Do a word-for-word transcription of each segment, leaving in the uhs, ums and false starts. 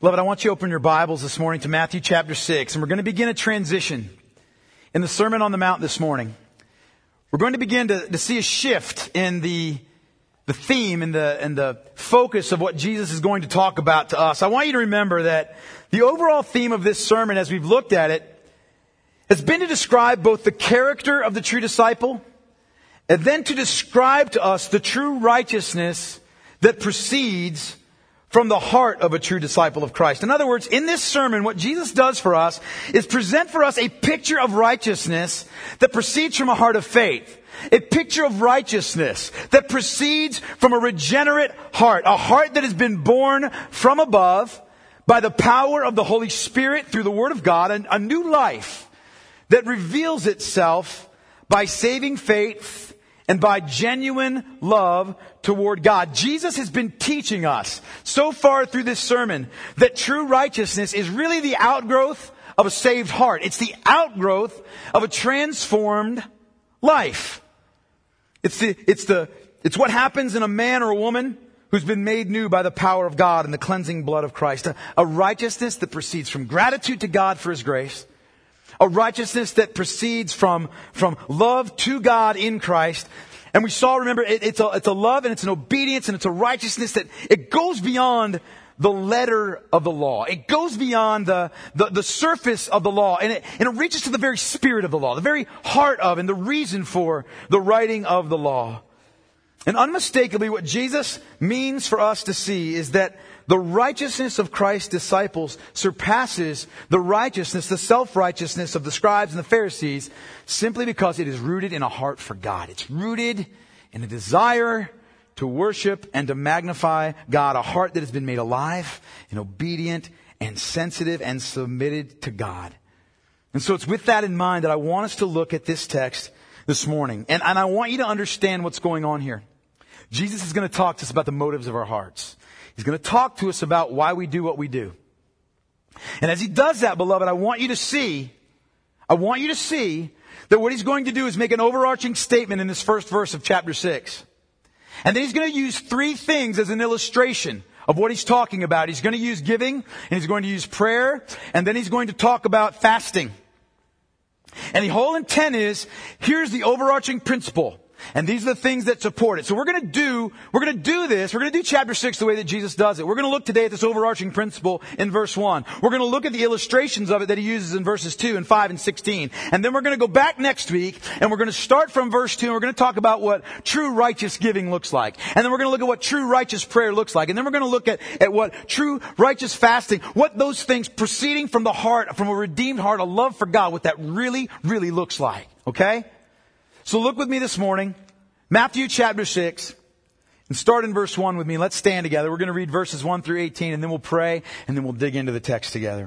Beloved, I want you to open your Bibles this morning to Matthew chapter six, and we're going to begin a transition in the Sermon on the Mount this morning. We're going to begin to, to see a shift in the, the theme and the, and the focus of what Jesus is going to talk about to us. I want you to remember that the overall theme of this sermon, as we've looked at it, has been to describe both the character of the true disciple and then to describe to us the true righteousness that proceeds from the heart of a true disciple of Christ. In other words, in this sermon, what Jesus does for us is present for us a picture of righteousness that proceeds from a heart of faith. A picture of righteousness that proceeds from a regenerate heart. A heart that has been born from above by the power of the Holy Spirit through the Word of God. And a new life that reveals itself by saving faith and by genuine love toward God. Jesus has been teaching us so far through this sermon that true righteousness is really the outgrowth of a saved heart. It's the outgrowth of a transformed life. It's the, it's the, it's what happens in a man or a woman who's been made new by the power of God and the cleansing blood of Christ. A, a righteousness that proceeds from gratitude to God for His grace. A righteousness that proceeds from, from love to God in Christ. And we saw, remember, it, it's, a, it's a love and it's an obedience and it's a righteousness that it goes beyond the letter of the law. It goes beyond the, the, the surface of the law. And it, and it reaches to the very spirit of the law, the very heart of and the reason for the writing of the law. And unmistakably, what Jesus means for us to see is that the righteousness of Christ's disciples surpasses the righteousness, the self-righteousness of the scribes and the Pharisees simply because it is rooted in a heart for God. It's rooted in a desire to worship and to magnify God, a heart that has been made alive and obedient and sensitive and submitted to God. And so it's with that in mind that I want us to look at this text this morning. And, and I want you to understand what's going on here. Jesus is going to talk to us about the motives of our hearts. He's going to talk to us about why we do what we do. And as He does that, beloved, I want you to see, I want you to see that what He's going to do is make an overarching statement in this first verse of chapter six. And then He's going to use three things as an illustration of what He's talking about. He's going to use giving, and He's going to use prayer, and then He's going to talk about fasting. And the whole intent is, here's the overarching principle. And these are the things that support it. So we're going to do, we're going to do this. We're going to do chapter six the way that Jesus does it. We're going to look today at this overarching principle in verse one. We're going to look at the illustrations of it that He uses in verses two and five and sixteen. And then we're going to go back next week and we're going to start from verse two and we're going to talk about what true righteous giving looks like. And then we're going to look at what true righteous prayer looks like. And then we're going to look at, at what true righteous fasting, what those things proceeding from the heart, from a redeemed heart, a love for God, what that really, really looks like. Okay? So look with me this morning, Matthew chapter six, and start in verse one with me. Let's stand together. We're going to read verses one through eighteen, and then we'll pray, and then we'll dig into the text together.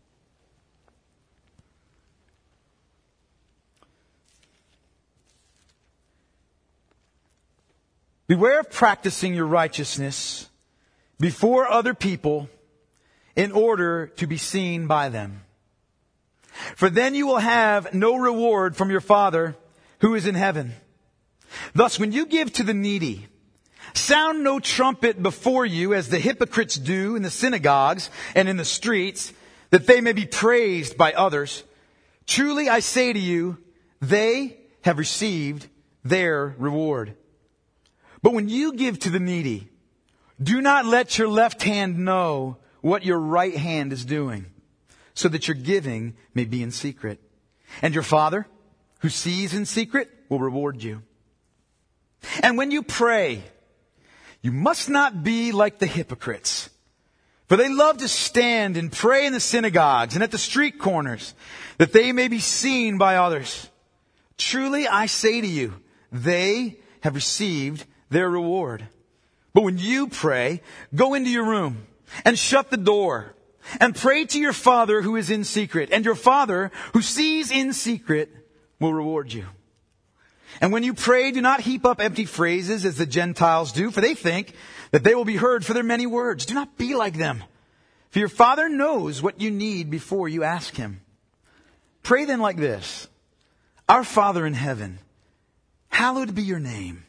Beware of practicing your righteousness before other people in order to be seen by them. For then you will have no reward from your Father who is in heaven. Thus, when you give to the needy, sound no trumpet before you as the hypocrites do in the synagogues and in the streets, that they may be praised by others. Truly, I say to you, they have received their reward. But when you give to the needy, do not let your left hand know what your right hand is doing, so that your giving may be in secret. And your Father, who sees in secret, will reward you. And when you pray, you must not be like the hypocrites, for they love to stand and pray in the synagogues and at the street corners, that they may be seen by others. Truly, I say to you, they have received their reward. But when you pray, go into your room and shut the door and pray to your Father who is in secret, and your Father who sees in secret will reward you. And when you pray, do not heap up empty phrases as the Gentiles do, for they think that they will be heard for their many words. Do not be like them, for your Father knows what you need before you ask Him. Pray then like this: Our Father in heaven, hallowed be your name.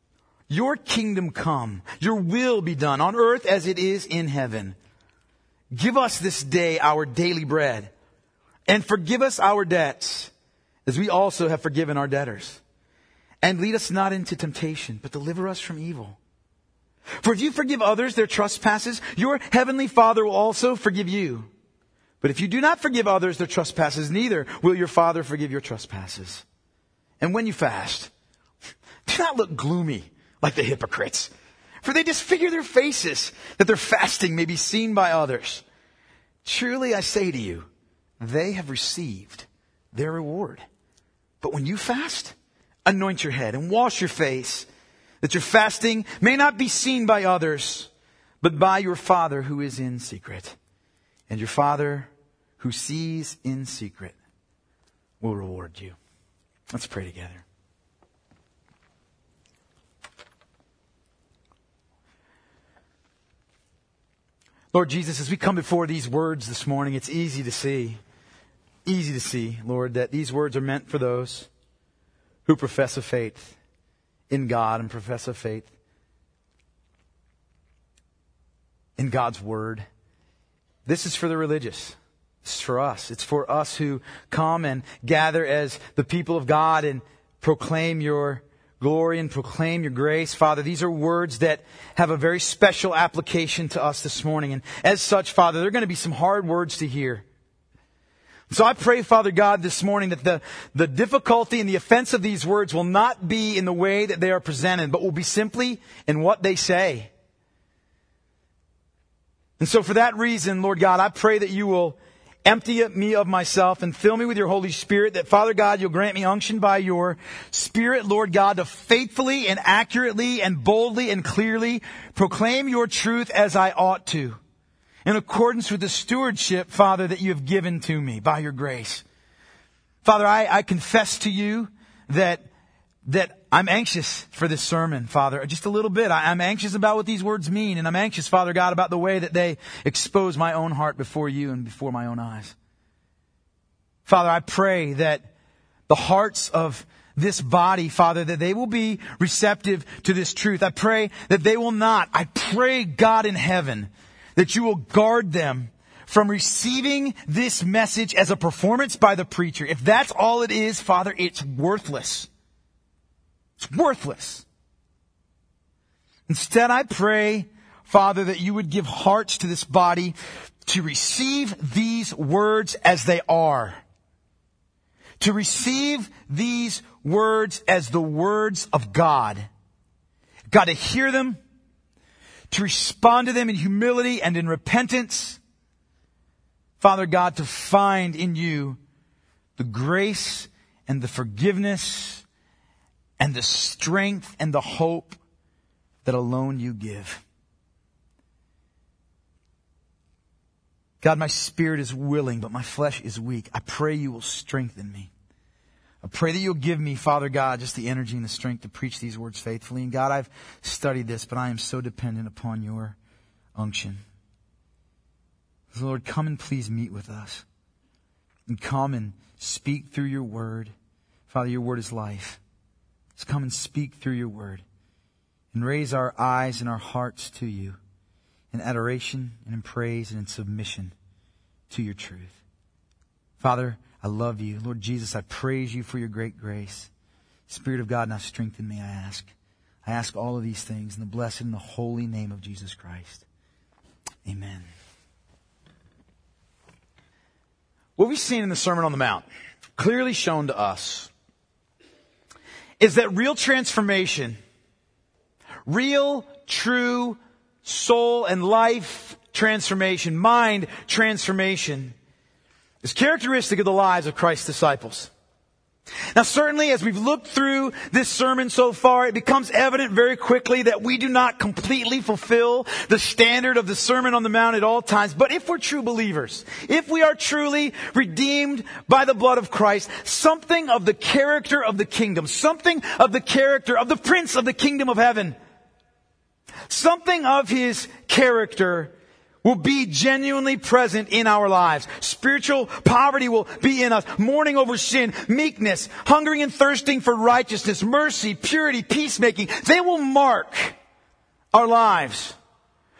Your kingdom come, your will be done on earth as it is in heaven. Give us this day our daily bread, and forgive us our debts, as we also have forgiven our debtors. And lead us not into temptation, but deliver us from evil. For if you forgive others their trespasses, your heavenly Father will also forgive you. But if you do not forgive others their trespasses, neither will your Father forgive your trespasses. And when you fast, do not look gloomy like the hypocrites, for they disfigure their faces, that their fasting may be seen by others. Truly I say to you, they have received their reward. But when you fast, anoint your head and wash your face, that your fasting may not be seen by others, but by your Father who is in secret. And your Father who sees in secret will reward you. Let's pray together. Lord Jesus, as we come before these words this morning, it's easy to see, easy to see, Lord, that these words are meant for those who profess a faith in God and profess a faith in God's Word. This is for the religious. This is for us. It's for us who come and gather as the people of God and proclaim your glory and proclaim your grace. Father, these are words that have a very special application to us this morning. And as such, Father, there are going to be some hard words to hear. So I pray, Father God, this morning that the, the difficulty and the offense of these words will not be in the way that they are presented, but will be simply in what they say. And so for that reason, Lord God, I pray that you will empty me of myself and fill me with your Holy Spirit, that, Father God, you'll grant me unction by your Spirit, Lord God, to faithfully and accurately and boldly and clearly proclaim your truth as I ought to, in accordance with the stewardship, Father, that you have given to me by your grace. Father, I, I confess to you that that I'm anxious for this sermon, Father, just a little bit. I, I'm anxious about what these words mean, and I'm anxious, Father God, about the way that they expose my own heart before you and before my own eyes. Father, I pray that the hearts of this body, Father, that they will be receptive to this truth. I pray that they will not. I pray, God in heaven, that you will guard them from receiving this message as a performance by the preacher. If that's all it is, Father, it's worthless. It's worthless. Instead, I pray, Father, that you would give hearts to this body to receive these words as they are. To receive these words as the words of God. God, to hear them, to respond to them in humility and in repentance. Father God, to find in you the grace and the forgiveness and the strength and the hope that alone you give. God, my spirit is willing, but my flesh is weak. I pray you will strengthen me. I pray that you'll give me, Father God, just the energy and the strength to preach these words faithfully. And God, I've studied this, but I am so dependent upon your unction. So Lord, come and please meet with us. And come and speak through your word. Father, your word is life. Let's come and speak through your word. And raise our eyes and our hearts to you in adoration and in praise and in submission to your truth. Father, I love you. Lord Jesus, I praise you for your great grace. Spirit of God, now strengthen me, I ask. I ask all of these things in the blessed and the holy name of Jesus Christ. Amen. What we've seen in the Sermon on the Mount, clearly shown to us, is that real transformation, real, true soul and life transformation, mind transformation, is characteristic of the lives of Christ's disciples. Now certainly as we've looked through this sermon so far, it becomes evident very quickly that we do not completely fulfill the standard of the Sermon on the Mount at all times. But if we're true believers, if we are truly redeemed by the blood of Christ, something of the character of the kingdom, something of the character of the Prince of the kingdom of heaven, something of his character will be genuinely present in our lives. Spiritual poverty will be in us. Mourning over sin, meekness, hungering and thirsting for righteousness, mercy, purity, peacemaking. They will mark our lives.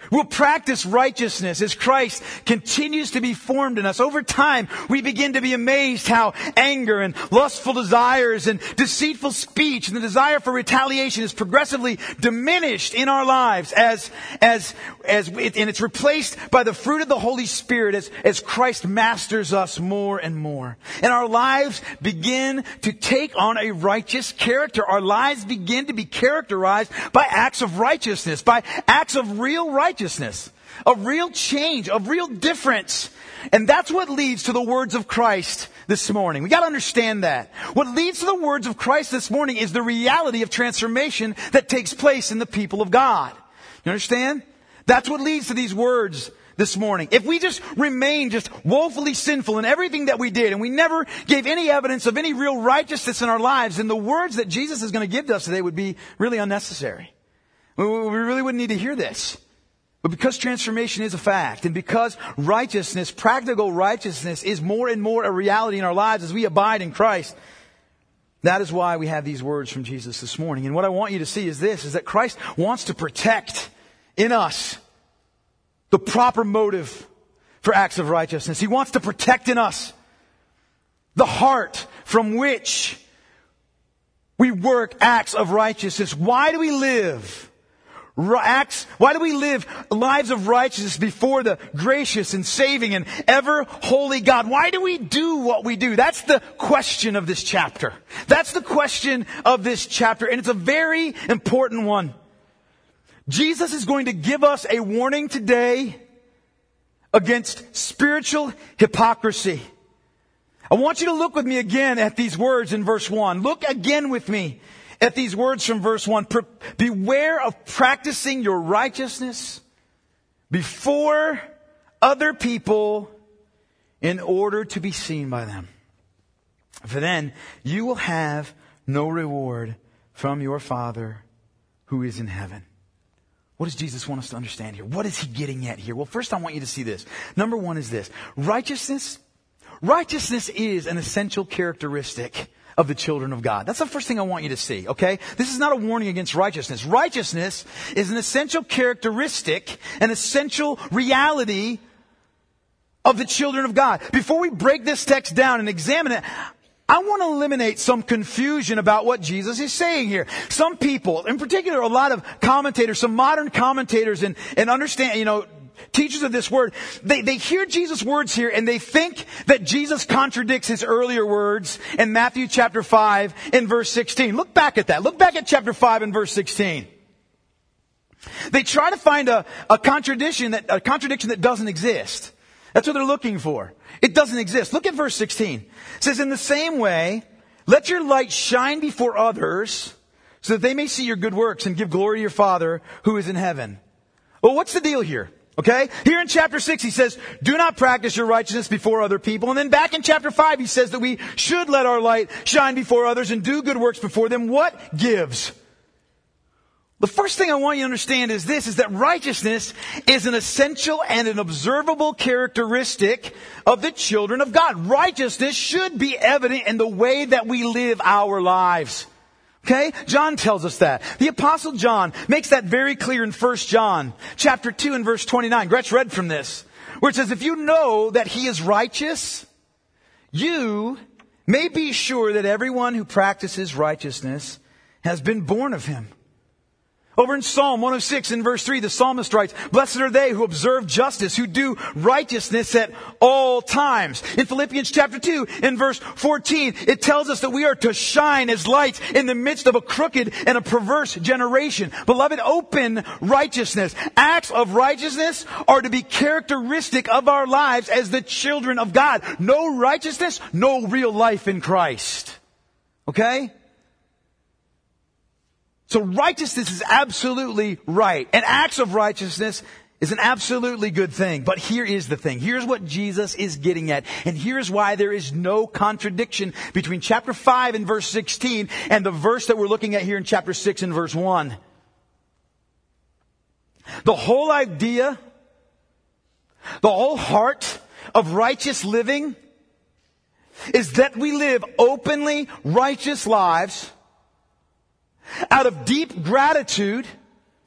We'll practice righteousness as Christ continues to be formed in us. Over time, we begin to be amazed how anger and lustful desires and deceitful speech and the desire for retaliation is progressively diminished in our lives as, as, as, it, and it's replaced by the fruit of the Holy Spirit as, as Christ masters us more and more. And our lives begin to take on a righteous character. Our lives begin to be characterized by acts of righteousness, by acts of real righteousness. Righteousness, of real change, of real difference. And that's what leads to the words of Christ this morning. We got to understand that. What leads to the words of Christ this morning is the reality of transformation that takes place in the people of God. You understand? That's what leads to these words this morning. If we just remain just woefully sinful in everything that we did and we never gave any evidence of any real righteousness in our lives, then the words that Jesus is going to give to us today would be really unnecessary. We really wouldn't need to hear this. But because transformation is a fact, and because righteousness, practical righteousness, is more and more a reality in our lives as we abide in Christ, that is why we have these words from Jesus this morning. And what I want you to see is this, is that Christ wants to protect in us the proper motive for acts of righteousness. He wants to protect in us the heart from which we work acts of righteousness. Why do we live Acts, why do we live lives of righteousness before the gracious and saving and ever holy God? Why do we do what we do? That's the question of this chapter. That's the question of this chapter, and it's a very important one. Jesus is going to give us a warning today against spiritual hypocrisy. I want you to look with me again at these words in verse one. Look again with me at these words from verse one. Beware of practicing your righteousness before other people in order to be seen by them. For then you will have no reward from your Father who is in heaven. What does Jesus want us to understand here? What is he getting at here? Well, first I want you to see this. Number one is this. Righteousness, righteousness is an essential characteristic of the children of God. That's the first thing I want you to see, okay? This is not a warning against righteousness. Righteousness is an essential characteristic, an essential reality of the children of God. Before we break this text down and examine it, I want to eliminate some confusion about what Jesus is saying here. Some people, in particular a lot of commentators, some modern commentators and, and understand, you know, teachers of this word, they, they hear Jesus' words here and they think that Jesus contradicts his earlier words in Matthew chapter five and verse sixteen. Look back at that. Look back at chapter five and verse sixteen. They try to find a, a contradiction that, a contradiction that doesn't exist. That's what they're looking for. It doesn't exist. Look at verse sixteen. It says, in the same way, let your light shine before others so that they may see your good works and give glory to your Father who is in heaven. Well, what's the deal here? Okay? Here in chapter six, he says, do not practice your righteousness before other people. And then back in chapter five, he says that we should let our light shine before others and do good works before them. What gives? The first thing I want you to understand is this, is that righteousness is an essential and an observable characteristic of the children of God. Righteousness should be evident in the way that we live our lives. Okay? John tells us that. The Apostle John makes that very clear in First John chapter two and verse twenty-nine. Gretch read from this, where it says, if you know that he is righteous, you may be sure that everyone who practices righteousness has been born of him. Over in Psalm one oh six in verse three, the psalmist writes, blessed are they who observe justice, who do righteousness at all times. In Philippians chapter two, in verse fourteen, it tells us that we are to shine as lights in the midst of a crooked and a perverse generation. Beloved, open righteousness, acts of righteousness are to be characteristic of our lives as the children of God. No righteousness, no real life in Christ. Okay? So righteousness is absolutely right. And acts of righteousness is an absolutely good thing. But here is the thing. Here's what Jesus is getting at. And here's why there is no contradiction between chapter five and verse sixteen and the verse that we're looking at here in chapter six and verse one. The whole idea, the whole heart of righteous living is that we live openly righteous lives out of deep gratitude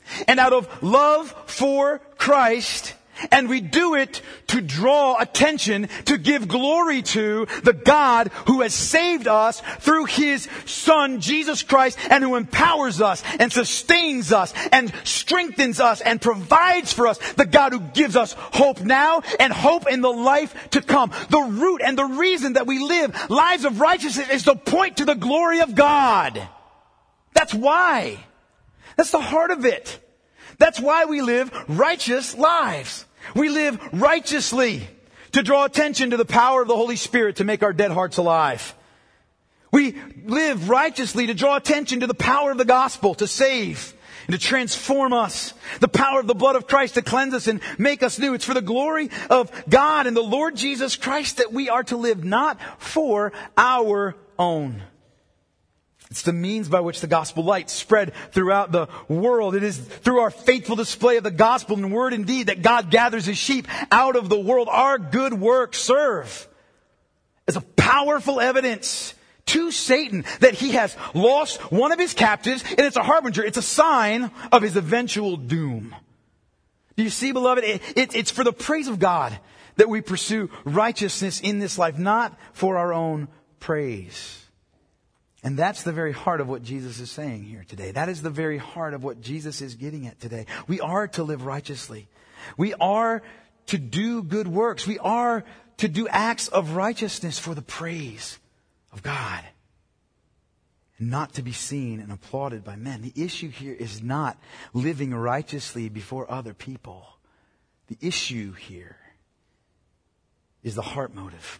and out of love for Christ, and we do it to draw attention, to give glory to the God who has saved us through His Son, Jesus Christ, and who empowers us and sustains us and strengthens us and provides for us. The God who gives us hope now and hope in the life to come. The root and the reason that we live lives of righteousness is to point to the glory of God. That's why. That's the heart of it. That's why we live righteous lives. We live righteously to draw attention to the power of the Holy Spirit to make our dead hearts alive. We live righteously to draw attention to the power of the gospel to save and to transform us. The power of the blood of Christ to cleanse us and make us new. It's for the glory of God and the Lord Jesus Christ that we are to live, not for our own. It's the means by which the gospel light spread throughout the world. It is through our faithful display of the gospel in word and deed that God gathers His sheep out of the world. Our good works serve as a powerful evidence to Satan that he has lost one of his captives, and it's a harbinger, it's a sign of his eventual doom. Do you see, beloved? It, it, it's for the praise of God that we pursue righteousness in this life, not for our own praise. And that's the very heart of what Jesus is saying here today. That is the very heart of what Jesus is getting at today. We are to live righteously. We are to do good works. We are to do acts of righteousness for the praise of God. And not to be seen and applauded by men. The issue here is not living righteously before other people. The issue here is the heart motive.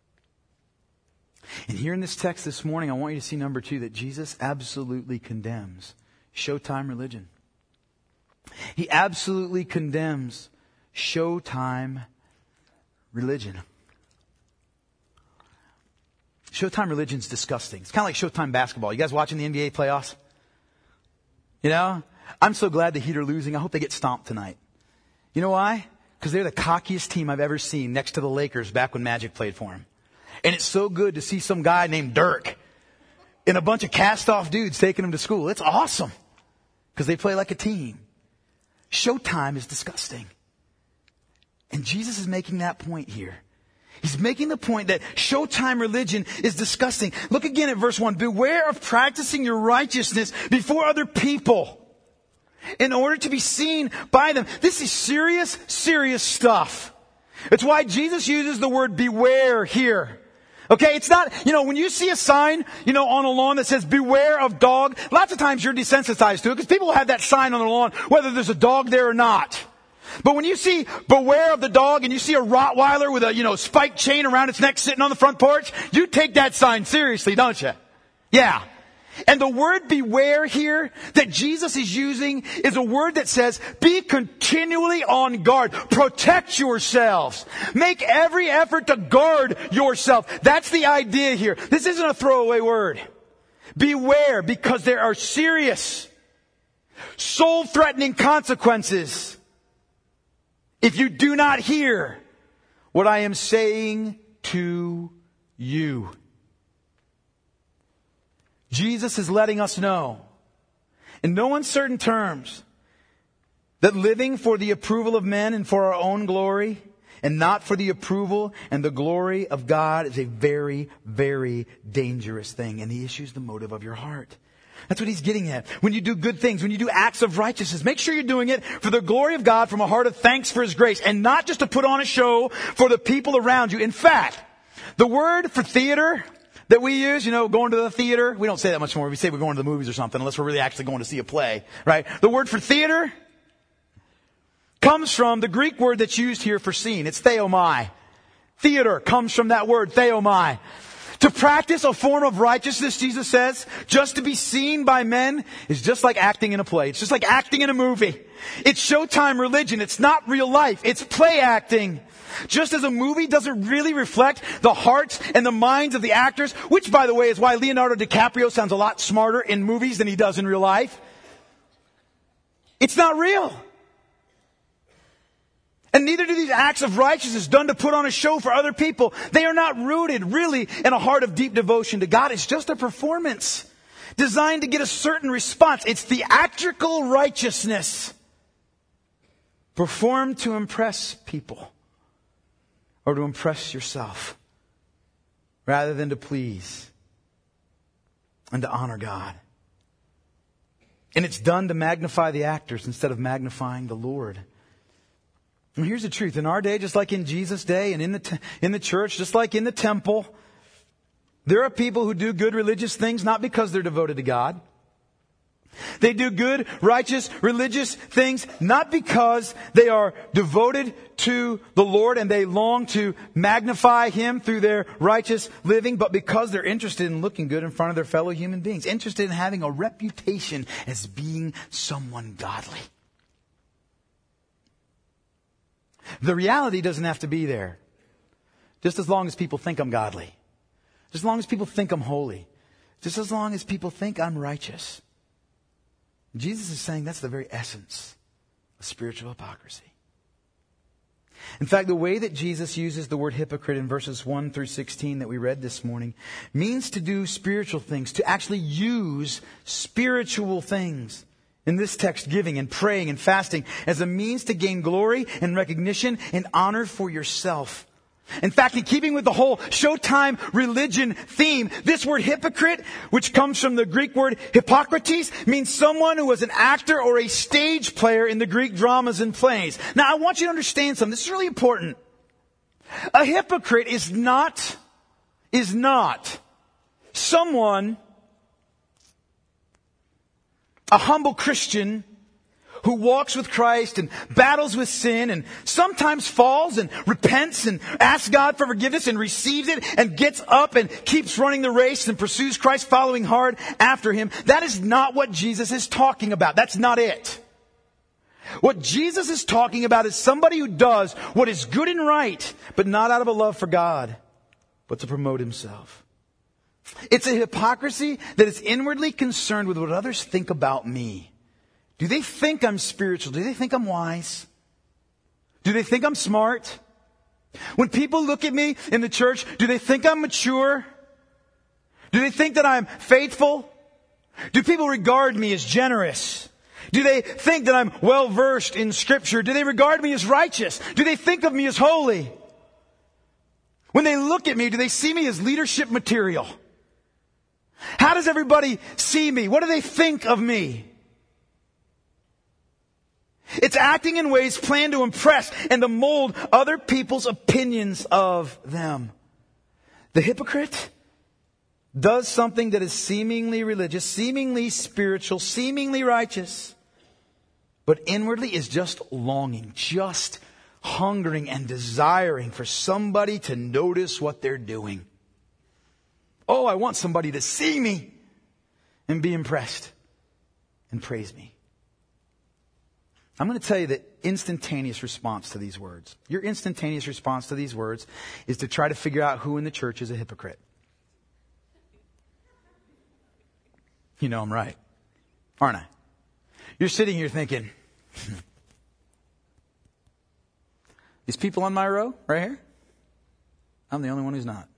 And here in this text this morning, I want you to see number two, that Jesus absolutely condemns Showtime religion. He absolutely condemns Showtime religion. Showtime religion's disgusting. It's kind of like Showtime basketball. You guys watching the N B A playoffs? You know, I'm so glad the Heat are losing. I hope they get stomped tonight. You know why? Because they're the cockiest team I've ever seen next to the Lakers back when Magic played for them. And it's so good to see some guy named Dirk and a bunch of cast-off dudes taking him to school. It's awesome because they play like a team. Showtime is disgusting. And Jesus is making that point here. He's making the point that Showtime religion is disgusting. Look again at verse one. Beware of practicing your righteousness before other people in order to be seen by them. This is serious, serious stuff. It's why Jesus uses the word beware here. Okay, it's not, you know, when you see a sign, you know, on a lawn that says beware of dog, lots of times you're desensitized to it because people have that sign on the lawn whether there's a dog there or not. But when you see beware of the dog and you see a Rottweiler with a, you know, spiked chain around its neck sitting on the front porch, you take that sign seriously, don't you? Yeah. And the word beware here that Jesus is using is a word that says be continually on guard. Protect yourselves. Make every effort to guard yourself. That's the idea here. This isn't a throwaway word. Beware, because there are serious, soul-threatening consequences if you do not hear what I am saying to you. Jesus is letting us know, in no uncertain terms, that living for the approval of men and for our own glory and not for the approval and the glory of God is a very, very dangerous thing. And the issue is the motive of your heart. That's what he's getting at. When you do good things, when you do acts of righteousness, make sure you're doing it for the glory of God from a heart of thanks for His grace and not just to put on a show for the people around you. In fact, the word for theater that we use, you know, going to the theater. We don't say that much more. We say we're going to the movies or something, unless we're really actually going to see a play, right? The word for theater comes from the Greek word that's used here for scene. It's theomai. Theater comes from that word, theomai. To practice a form of righteousness, Jesus says, just to be seen by men is just like acting in a play. It's just like acting in a movie. It's Showtime religion. It's not real life. It's play acting. Just as a movie doesn't really reflect the hearts and the minds of the actors, which, by the way, is why Leonardo DiCaprio sounds a lot smarter in movies than he does in real life. It's not real. And neither do these acts of righteousness done to put on a show for other people. They are not rooted really in a heart of deep devotion to God. It's just a performance. designed to get a certain response. It's theatrical righteousness performed to impress people or to impress yourself rather than to please and to honor God. And it's done to magnify the actors instead of magnifying the Lord. And here's the truth. In our day, just like in Jesus' day and in the te- in the church, just like in the temple, there are people who do good religious things not because they're devoted to God. They do good, righteous, religious things not because they are devoted to the Lord and they long to magnify Him through their righteous living, but because they're interested in looking good in front of their fellow human beings, interested in having a reputation as being someone godly. The reality doesn't have to be there. Just as long as people think I'm godly. Just as long as people think I'm holy. Just as long as people think I'm righteous. Jesus is saying that's the very essence of spiritual hypocrisy. In fact, the way that Jesus uses the word hypocrite in verses one through sixteen that we read this morning means to do spiritual things, to actually use spiritual things. In this text, giving and praying and fasting as a means to gain glory and recognition and honor for yourself. In fact, in keeping with the whole Showtime religion theme, this word hypocrite, which comes from the Greek word hypokrates, means someone who was an actor or a stage player in the Greek dramas and plays. Now, I want you to understand something. This is really important. A hypocrite is not, is not someone, a humble Christian who walks with Christ and battles with sin and sometimes falls and repents and asks God for forgiveness and receives it and gets up and keeps running the race and pursues Christ, following hard after Him. That is not what Jesus is talking about. That's not it. What Jesus is talking about is somebody who does what is good and right, but not out of a love for God, but to promote himself. It's a hypocrisy that is inwardly concerned with what others think about me. Do they think I'm spiritual? Do they think I'm wise? Do they think I'm smart? When people look at me in the church, do they think I'm mature? Do they think that I'm faithful? Do people regard me as generous? Do they think that I'm well versed in Scripture? Do they regard me as righteous? Do they think of me as holy? When they look at me, do they see me as leadership material? How does everybody see me? What do they think of me? It's acting in ways planned to impress and to mold other people's opinions of them. The hypocrite does something that is seemingly religious, seemingly spiritual, seemingly righteous, but inwardly is just longing, just hungering and desiring for somebody to notice what they're doing. Oh, I want somebody to see me and be impressed and praise me. I'm going to tell you the instantaneous response to these words. Your instantaneous response to these words is to try to figure out who in the church is a hypocrite. You know I'm right, aren't I? You're sitting here thinking, these people on my row right here, I'm the only one who's not.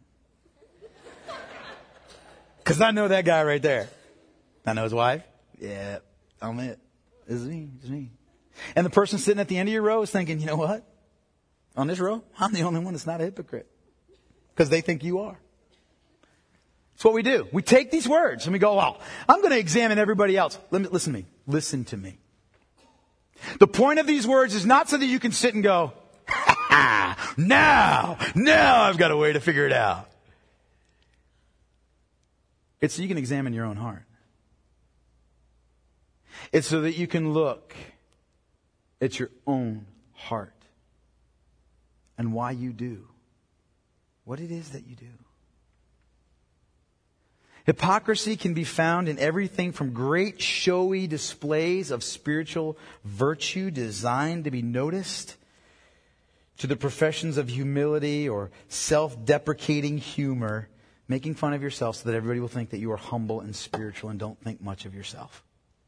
Because I know that guy right there. I know his wife. Yeah, I'm it. This is me. This is me. And the person sitting at the end of your row is thinking, you know what? On this row, I'm the only one that's not a hypocrite. Because they think you are. That's what we do. We take these words and we go, well, I'm going to examine everybody else. Let me, listen to me. Listen to me. The point of these words is not so that you can sit and go, ha ha, now, now I've got a way to figure it out. It's so you can examine your own heart. It's so that you can look at your own heart and why you do what it is that you do. Hypocrisy can be found in everything from great showy displays of spiritual virtue designed to be noticed to the professions of humility or self-deprecating humor, making fun of yourself so that everybody will think that you are humble and spiritual and don't think much of yourself.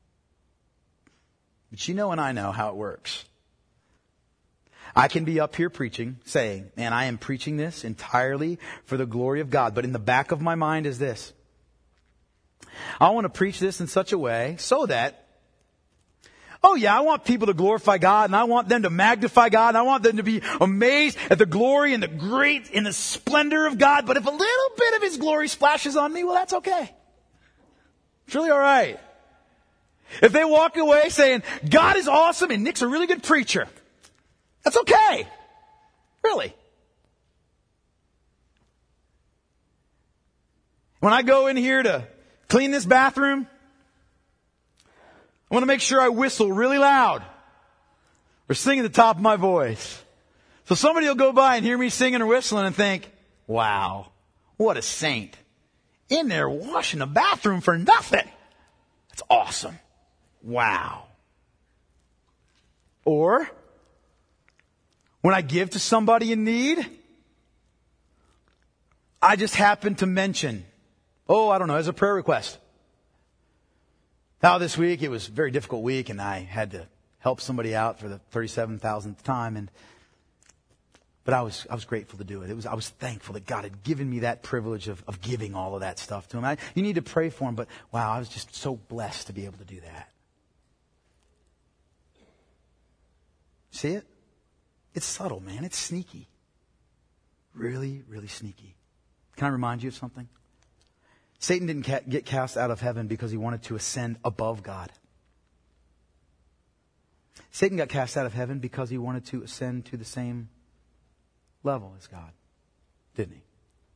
But you know and I know how it works. I can be up here preaching, saying, man, I am preaching this entirely for the glory of God. But in the back of my mind is this. I want to preach this in such a way so that, oh yeah, I want people to glorify God, and I want them to magnify God, and I want them to be amazed at the glory and the great and the splendor of God. But if a little bit of His glory splashes on me, well, that's okay. It's really all right. If they walk away saying, God is awesome and Nick's a really good preacher, that's okay. Really. When I go in here to clean this bathroom, I want to make sure I whistle really loud or sing at the top of my voice. So somebody will go by and hear me singing or whistling and think, wow, what a saint. In there washing the bathroom for nothing. That's awesome. Wow. Or when I give to somebody in need, I just happen to mention, oh, I don't know, as a prayer request. Now this week, it was a very difficult week, and I had to help somebody out for the thirty-seven thousandth time, and but I was I was grateful to do it. It was I was thankful that God had given me that privilege of, of giving all of that stuff to Him. I, you need to pray for Him, but wow, I was just so blessed to be able to do that. See it? It's subtle, man. It's sneaky. Really, really sneaky. Can I remind you of something? Satan didn't ca- get cast out of heaven because he wanted to ascend above God. Satan got cast out of heaven because he wanted to ascend to the same level as God, didn't he?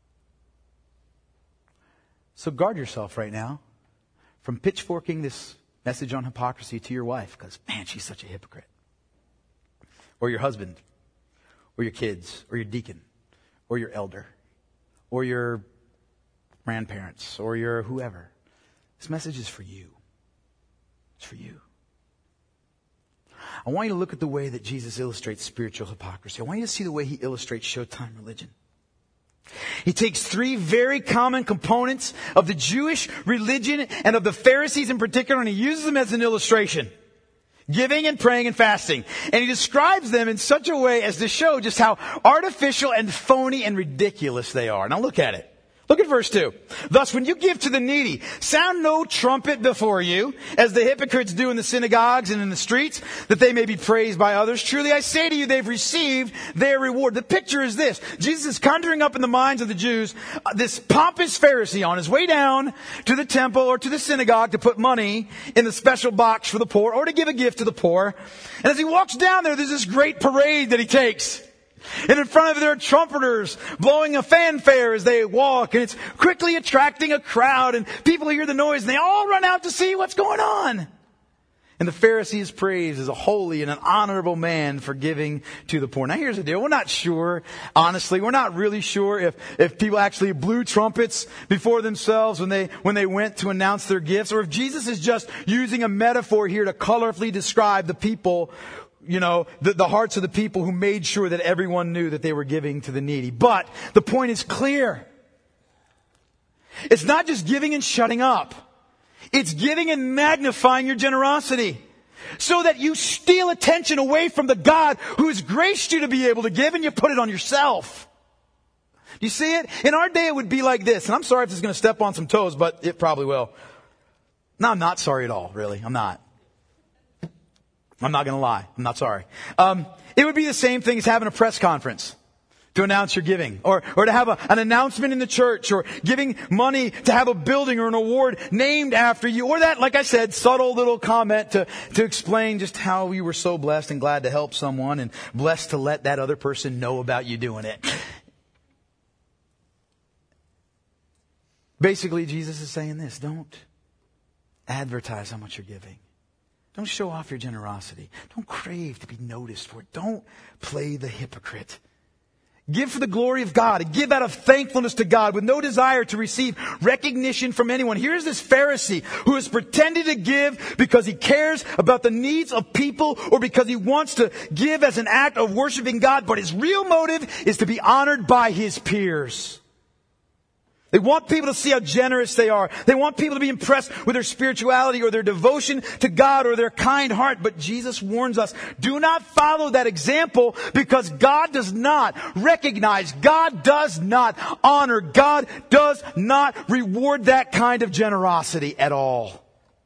So guard yourself right now from pitchforking this message on hypocrisy to your wife, because, man, she's such a hypocrite. Or your husband, or your kids, or your deacon, or your elder, or your grandparents, or your whoever. This message is for you. It's for you. I want you to look at the way that Jesus illustrates spiritual hypocrisy. I want you to see the way He illustrates Showtime religion. He takes three very common components of the Jewish religion and of the Pharisees in particular, and He uses them as an illustration. Giving and praying and fasting. And He describes them in such a way as to show just how artificial and phony and ridiculous they are. Now look at it. Look at verse two. Thus, when you give to the needy, sound no trumpet before you, as the hypocrites do in the synagogues and in the streets, that they may be praised by others. Truly, I say to you, they've received their reward. The picture is this. Jesus is conjuring up in the minds of the Jews uh, this pompous Pharisee on his way down to the temple or to the synagogue to put money in the special box for the poor or to give a gift to the poor. And as he walks down there, there's this great parade that he takes. And in front of there are trumpeters blowing a fanfare as they walk. And it's quickly attracting a crowd. And people hear the noise and they all run out to see what's going on. And the Pharisee is praised as a holy and an honorable man for giving to the poor. Now here's the deal. We're not sure, honestly, we're not really sure if, if people actually blew trumpets before themselves when they, when they went to announce their gifts. Or if Jesus is just using a metaphor here to colorfully describe the people, you know, the, the hearts of the people who made sure that everyone knew that they were giving to the needy. But the point is clear. It's not just giving and shutting up. It's giving and magnifying your generosity so that you steal attention away from the God who has graced you to be able to give, and you put it on yourself. Do you see it? In our day, it would be like this. And I'm sorry if this is going to step on some toes, but it probably will. No, I'm not sorry at all, really. I'm not. I'm not going to lie. I'm not sorry. Um, it would be the same thing as having a press conference to announce your giving, or, or to have a, an announcement in the church, or giving money to have a building or an award named after you, or that, like I said, subtle little comment to, to explain just how you were so blessed and glad to help someone and blessed to let that other person know about you doing it. Basically, Jesus is saying this: don't advertise how much you're giving. Don't show off your generosity. Don't crave to be noticed for it. Don't play the hypocrite. Give for the glory of God, and give out of thankfulness to God with no desire to receive recognition from anyone. Here's this Pharisee who has pretended to give because he cares about the needs of people, or because he wants to give as an act of worshiping God, but his real motive is to be honored by his peers. They want people to see how generous they are. They want people to be impressed with their spirituality or their devotion to God or their kind heart. But Jesus warns us, do not follow that example, because God does not recognize, God does not honor, God does not reward that kind of generosity at all.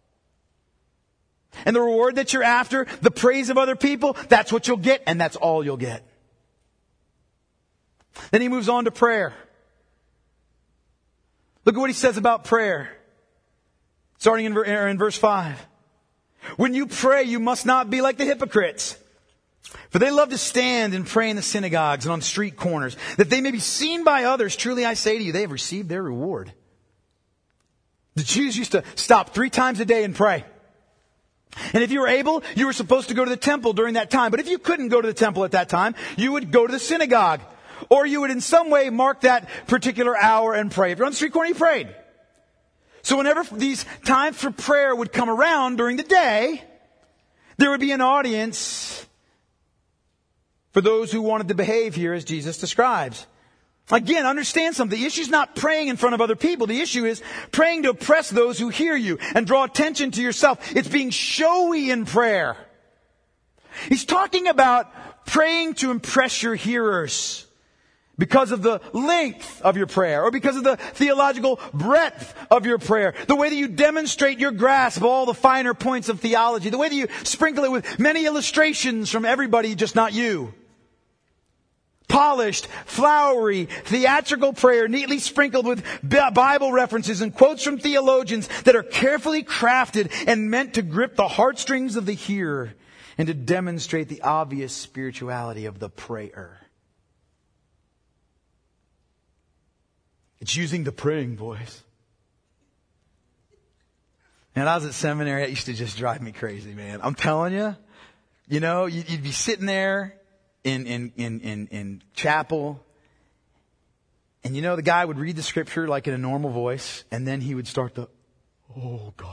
And the reward that you're after, the praise of other people, that's what you'll get, and that's all you'll get. Then he moves on to prayer. Look at what he says about prayer. Starting in, in verse five. When you pray, you must not be like the hypocrites, for they love to stand and pray in the synagogues and on street corners, that they may be seen by others. Truly I say to you, they have received their reward. The Jews used to stop three times a day and pray. And if you were able, you were supposed to go to the temple during that time. But if you couldn't go to the temple at that time, you would go to the synagogue. Or you would in some way mark that particular hour and pray. If you're on the street corner, you prayed. So whenever these times for prayer would come around during the day, there would be an audience for those who wanted to behave here as Jesus describes. Again, understand something. The issue is not praying in front of other people. The issue is praying to oppress those who hear you and draw attention to yourself. It's being showy in prayer. He's talking about praying to impress your hearers because of the length of your prayer, or because of the theological breadth of your prayer, the way that you demonstrate your grasp of all the finer points of theology, the way that you sprinkle it with many illustrations from everybody, just not you. Polished, flowery, theatrical prayer, neatly sprinkled with Bible references and quotes from theologians that are carefully crafted and meant to grip the heartstrings of the hearer and to demonstrate the obvious spirituality of the prayer. It's using the praying voice. And I was at seminary, that used to just drive me crazy, man. I'm telling you, you know, you'd be sitting there in, in, in, in, in chapel, and you know, the guy would read the scripture like in a normal voice, and then he would start the, oh God.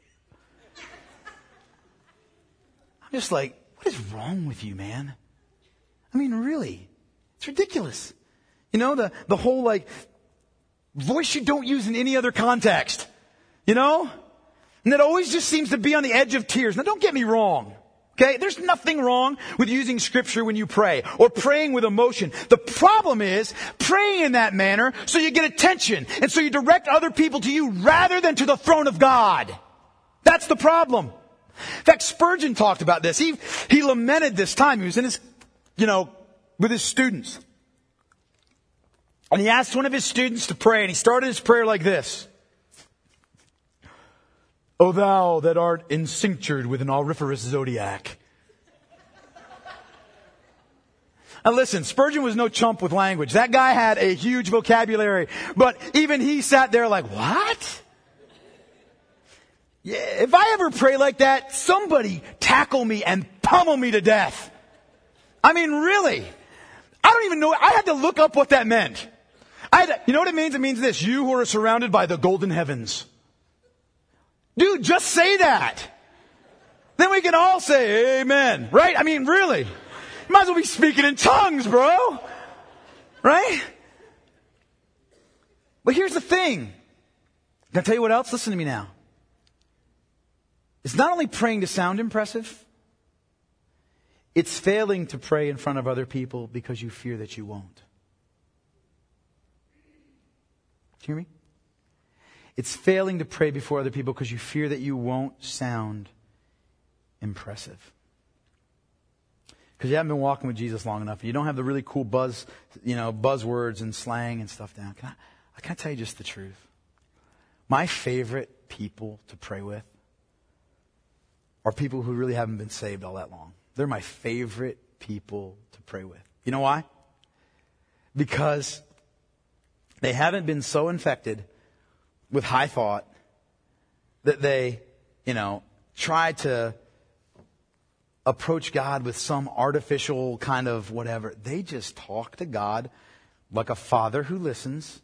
I'm just like, what is wrong with you, man? I mean, really, it's ridiculous. You know, the, the whole like, voice you don't use in any other context. You know? And it always just seems to be on the edge of tears. Now don't get me wrong. Okay? There's nothing wrong with using scripture when you pray or praying with emotion. The problem is praying in that manner so you get attention and so you direct other people to you rather than to the throne of God. That's the problem. In fact, Spurgeon talked about this. He, he lamented this time. He was in his, you know, with his students. And he asked one of his students to pray, and he started his prayer like this. O thou that art encinctured with an auriferous zodiac. Now listen, Spurgeon was no chump with language. That guy had a huge vocabulary, but even he sat there like, what? Yeah, if I ever pray like that, somebody tackle me and pummel me to death. I mean, really. I don't even know. I had to look up what that meant. I had to, you know what it means? It means this. You who are surrounded by the golden heavens. Dude, just say that. Then we can all say amen. Right? I mean, really. You might as well be speaking in tongues, bro. Right? But here's the thing. Can I tell you what else? Listen to me now. It's not only praying to sound impressive. It's failing to pray in front of other people because you fear that you won't. Do you hear me? It's failing to pray before other people because you fear that you won't sound impressive. Because you haven't been walking with Jesus long enough. And you don't have the really cool buzz, you know, buzzwords and slang and stuff down. Can I, can I tell you just the truth? My favorite people to pray with are people who really haven't been saved all that long. They're my favorite people to pray with. You know why? Because they haven't been so infected with high thought that they, you know, try to approach God with some artificial kind of whatever. They just talk to God like a father who listens.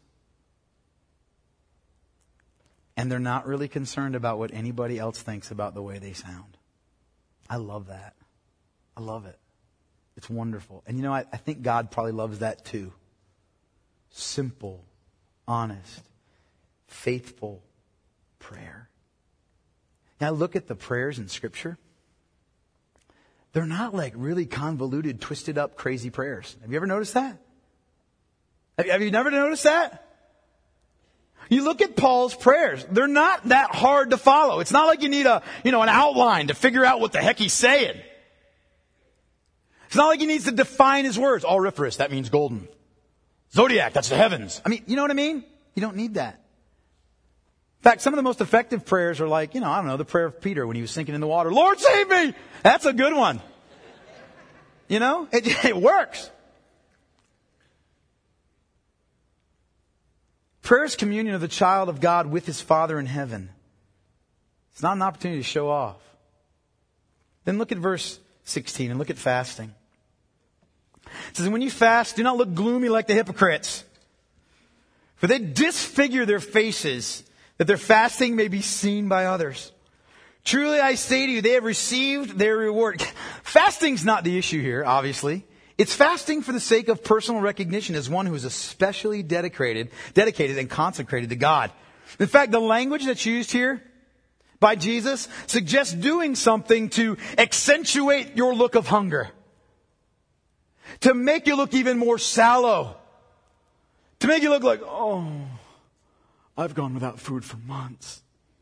And they're not really concerned about what anybody else thinks about the way they sound. I love that. I love it. It's wonderful. And you know, I, I think God probably loves that too. Simple honest, faithful prayer. Now look at the prayers in Scripture. They're not like really convoluted, twisted up, crazy prayers. Have you ever noticed that? Have you never noticed that? You look at Paul's prayers. They're not that hard to follow. It's not like you need a, you know, an outline to figure out what the heck he's saying. It's not like he needs to define his words. Auriferous, that means golden. Zodiac, that's the heavens. I mean, you know what I mean? You don't need that. In fact, some of the most effective prayers are like, you know, I don't know, the prayer of Peter when he was sinking in the water. Lord, save me! That's a good one. You know, it, it works. Prayer is communion of the child of God with his Father in heaven. It's not an opportunity to show off. Then look at verse sixteen and look at fasting. It says, when you fast, do not look gloomy like the hypocrites, for they disfigure their faces, that their fasting may be seen by others. Truly I say to you, they have received their reward. Fasting's not the issue here, obviously. It's fasting for the sake of personal recognition as one who is especially dedicated, dedicated and consecrated to God. In fact, the language that's used here by Jesus suggests doing something to accentuate your look of hunger, to make you look even more sallow, to make you look like, oh, I've gone without food for months.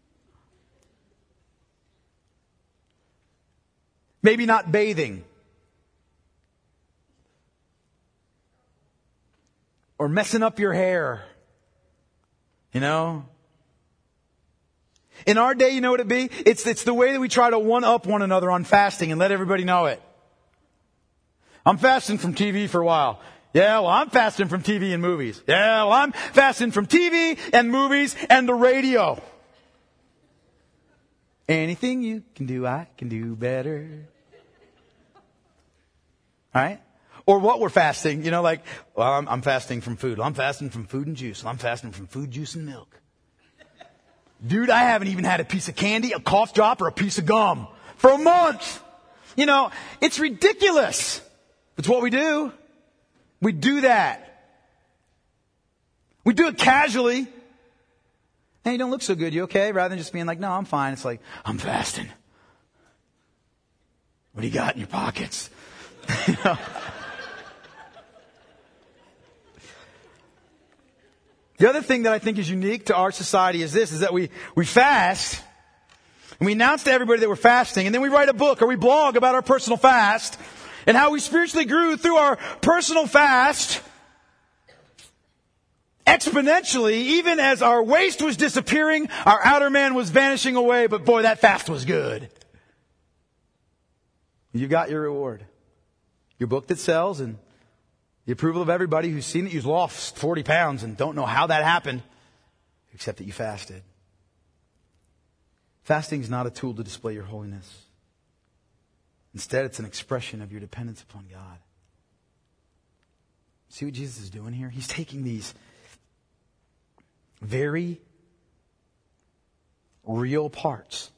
Maybe not bathing. Or messing up your hair. You know? In our day, you know what it'd be? It's, it's the way that we try to one-up one another on fasting and let everybody know it. I'm fasting from T V for a while. Yeah, well, I'm fasting from T V and movies. Yeah, well, I'm fasting from T V and movies and the radio. Anything you can do, I can do better. All right? Or what we're fasting, you know, like, well, I'm, I'm fasting from food. Well, I'm fasting from food and juice. Well, I'm fasting from food, juice, and milk. Dude, I haven't even had a piece of candy, a cough drop, or a piece of gum for a month. You know, it's ridiculous. It's what we do. We do that. We do it casually. Hey, you don't look so good. You okay? Rather than just being like, no, I'm fine. It's like, I'm fasting. What do you got in your pockets? You know? The other thing that I think is unique to our society is this, is that we, we fast, and we announce to everybody that we're fasting, and then we write a book or we blog about our personal fast, and how we spiritually grew through our personal fast, exponentially, even as our waist was disappearing, our outer man was vanishing away, but boy, that fast was good. You got your reward. Your book that sells and the approval of everybody who's seen that you've lost forty pounds and don't know how that happened, except that you fasted. Fasting is not a tool to display your holiness. Instead, it's an expression of your dependence upon God. See what Jesus is doing here? He's taking these very real parts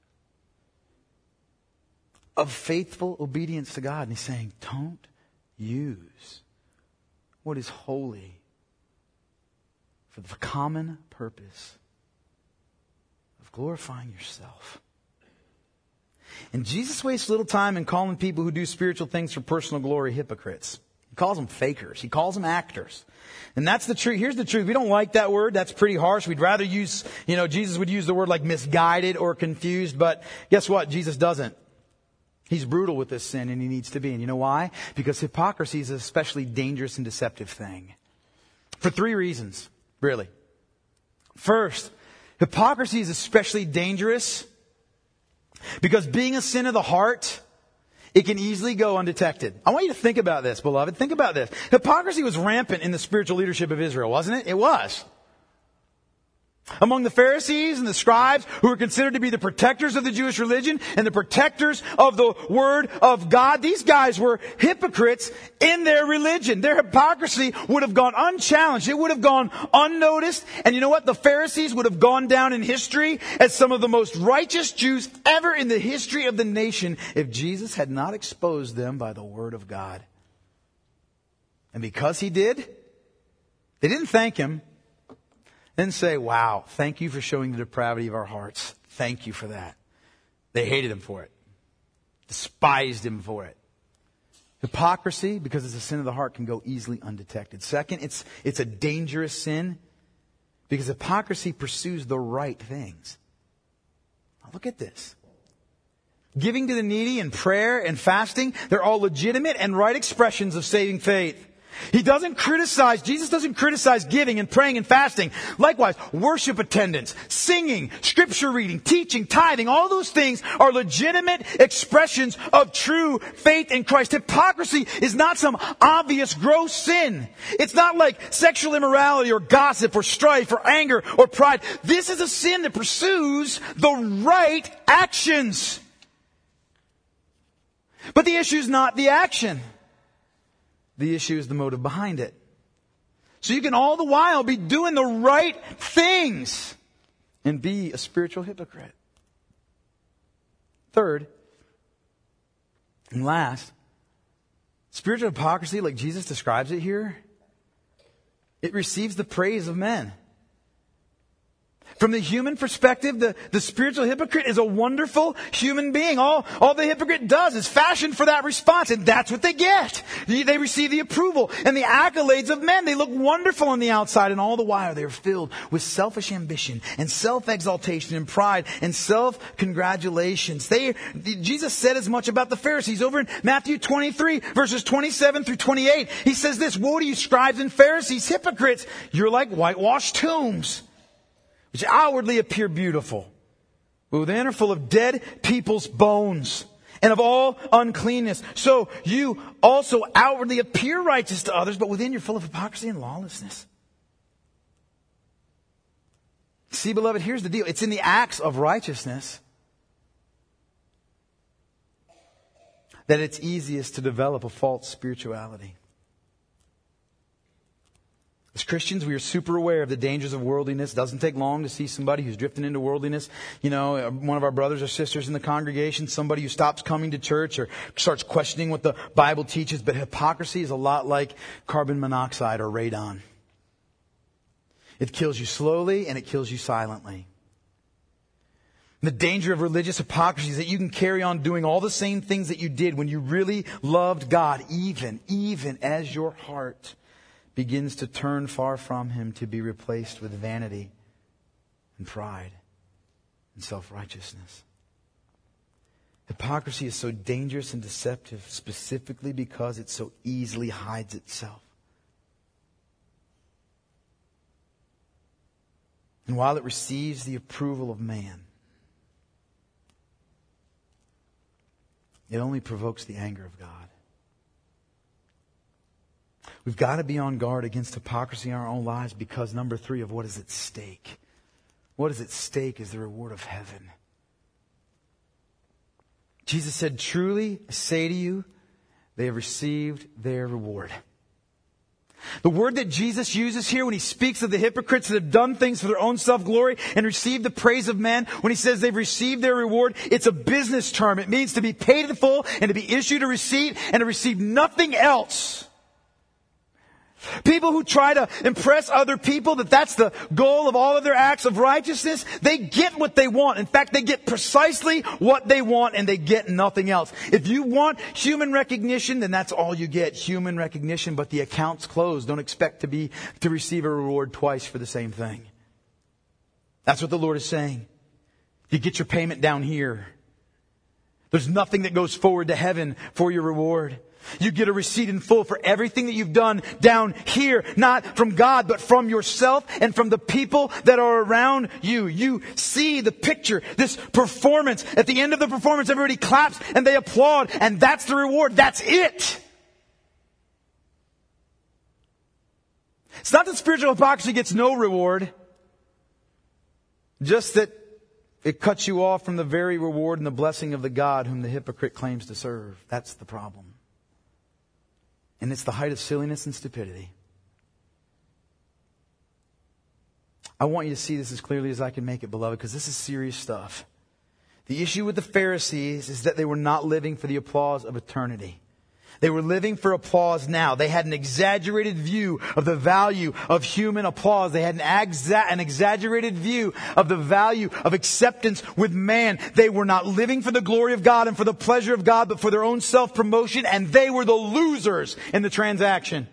of faithful obedience to God. And he's saying, don't use what is holy for the common purpose of glorifying yourself. And Jesus wastes little time in calling people who do spiritual things for personal glory hypocrites. He calls them fakers. He calls them actors. And that's the truth. Here's the truth. We don't like that word. That's pretty harsh. We'd rather use, you know, Jesus would use the word like misguided or confused. But guess what? Jesus doesn't. He's brutal with this sin, and he needs to be. And you know why? Because hypocrisy is an especially dangerous and deceptive thing. For three reasons, really. First, hypocrisy is especially dangerous because being a sin of the heart, it can easily go undetected. I want you to think about this, beloved. Think about this. Hypocrisy was rampant in the spiritual leadership of Israel, wasn't it? It was. Among the Pharisees and the scribes, who were considered to be the protectors of the Jewish religion and the protectors of the Word of God, these guys were hypocrites in their religion. Their hypocrisy would have gone unchallenged. It would have gone unnoticed. And you know what? The Pharisees would have gone down in history as some of the most righteous Jews ever in the history of the nation if Jesus had not exposed them by the Word of God. And because he did, they didn't thank him. then say, wow, thank you for showing the depravity of our hearts. Thank you for that. They hated him for it. Despised him for it. Hypocrisy, because it's a sin of the heart, can go easily undetected. Second, it's, it's a dangerous sin because hypocrisy pursues the right things. Now look at this. Giving to the needy and prayer and fasting, they're all legitimate and right expressions of saving faith. He doesn't criticize, Jesus doesn't criticize giving and praying and fasting. Likewise, worship attendance, singing, scripture reading, teaching, tithing, all those things are legitimate expressions of true faith in Christ. Hypocrisy is not some obvious gross sin. It's not like sexual immorality or gossip or strife or anger or pride. This is a sin that pursues the right actions. But the issue is not the action. The issue is the motive behind it. So you can all the while be doing the right things and be a spiritual hypocrite. Third, and last, spiritual hypocrisy, like Jesus describes it here, it receives the praise of men. From the human perspective, the, the spiritual hypocrite is a wonderful human being. All, all the hypocrite does is fashion for that response, and that's what they get. They receive the approval and the accolades of men. They look wonderful on the outside, and all the while they are filled with selfish ambition and self-exaltation and pride and self-congratulations. They, Jesus said as much about the Pharisees over in Matthew twenty-three, verses twenty-seven through twenty-eight. He says this, "Woe to you, scribes and Pharisees, hypocrites! You're like whitewashed tombs, which outwardly appear beautiful, but within are full of dead people's bones and of all uncleanness. So you also outwardly appear righteous to others, but within you're full of hypocrisy and lawlessness." See, beloved, here's the deal. It's in the acts of righteousness that it's easiest to develop a false spirituality. As Christians, we are super aware of the dangers of worldliness. It doesn't take long to see somebody who's drifting into worldliness. You know, one of our brothers or sisters in the congregation, somebody who stops coming to church or starts questioning what the Bible teaches. But hypocrisy is a lot like carbon monoxide or radon. It kills you slowly and it kills you silently. The danger of religious hypocrisy is that you can carry on doing all the same things that you did when you really loved God, even, even as your heart begins to turn far from Him, to be replaced with vanity and pride and self-righteousness. Hypocrisy is so dangerous and deceptive specifically because it so easily hides itself. And while it receives the approval of man, it only provokes the anger of God. We've got to be on guard against hypocrisy in our own lives because, number three, of what is at stake. What is at stake is the reward of heaven. Jesus said, "Truly, I say to you, they have received their reward." The word that Jesus uses here when He speaks of the hypocrites that have done things for their own self-glory and received the praise of men, when He says they've received their reward, it's a business term. It means to be paid in full and to be issued a receipt and to receive nothing else. People who try to impress other people, that that's the goal of all of their acts of righteousness, they get what they want. In fact, they get precisely what they want and they get nothing else. If you want human recognition, then that's all you get, human recognition, but the account's closed. Don't expect to be, to receive a reward twice for the same thing. That's what the Lord is saying. You get your payment down here. There's nothing that goes forward to heaven for your reward. You get a receipt in full for everything that you've done down here, not from God, but from yourself and from the people that are around you. You see the picture, this performance. At the end of the performance, everybody claps and they applaud, and that's the reward. That's it. It's not that spiritual hypocrisy gets no reward, just that it cuts you off from the very reward and the blessing of the God whom the hypocrite claims to serve. That's the problem. And it's the height of silliness and stupidity. I want you to see this as clearly as I can make it, beloved, because this is serious stuff. The issue with the Pharisees is that they were not living for the applause of eternity. They were living for applause now. They had an exaggerated view of the value of human applause. They had an, exa- an exaggerated view of the value of acceptance with man. They were not living for the glory of God and for the pleasure of God, but for their own self-promotion, and they were the losers in the transaction.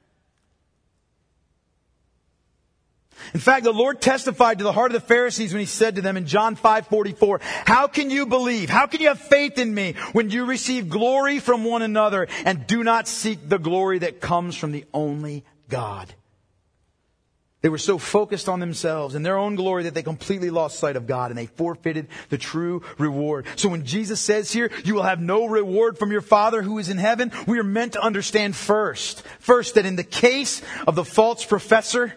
In fact, the Lord testified to the heart of the Pharisees when He said to them in John five forty-four, "How can you believe? How can you have faith in me when you receive glory from one another and do not seek the glory that comes from the only God?" They were so focused on themselves and their own glory that they completely lost sight of God, and they forfeited the true reward. So when Jesus says here, "You will have no reward from your Father who is in heaven," we are meant to understand first, first that in the case of the false professor,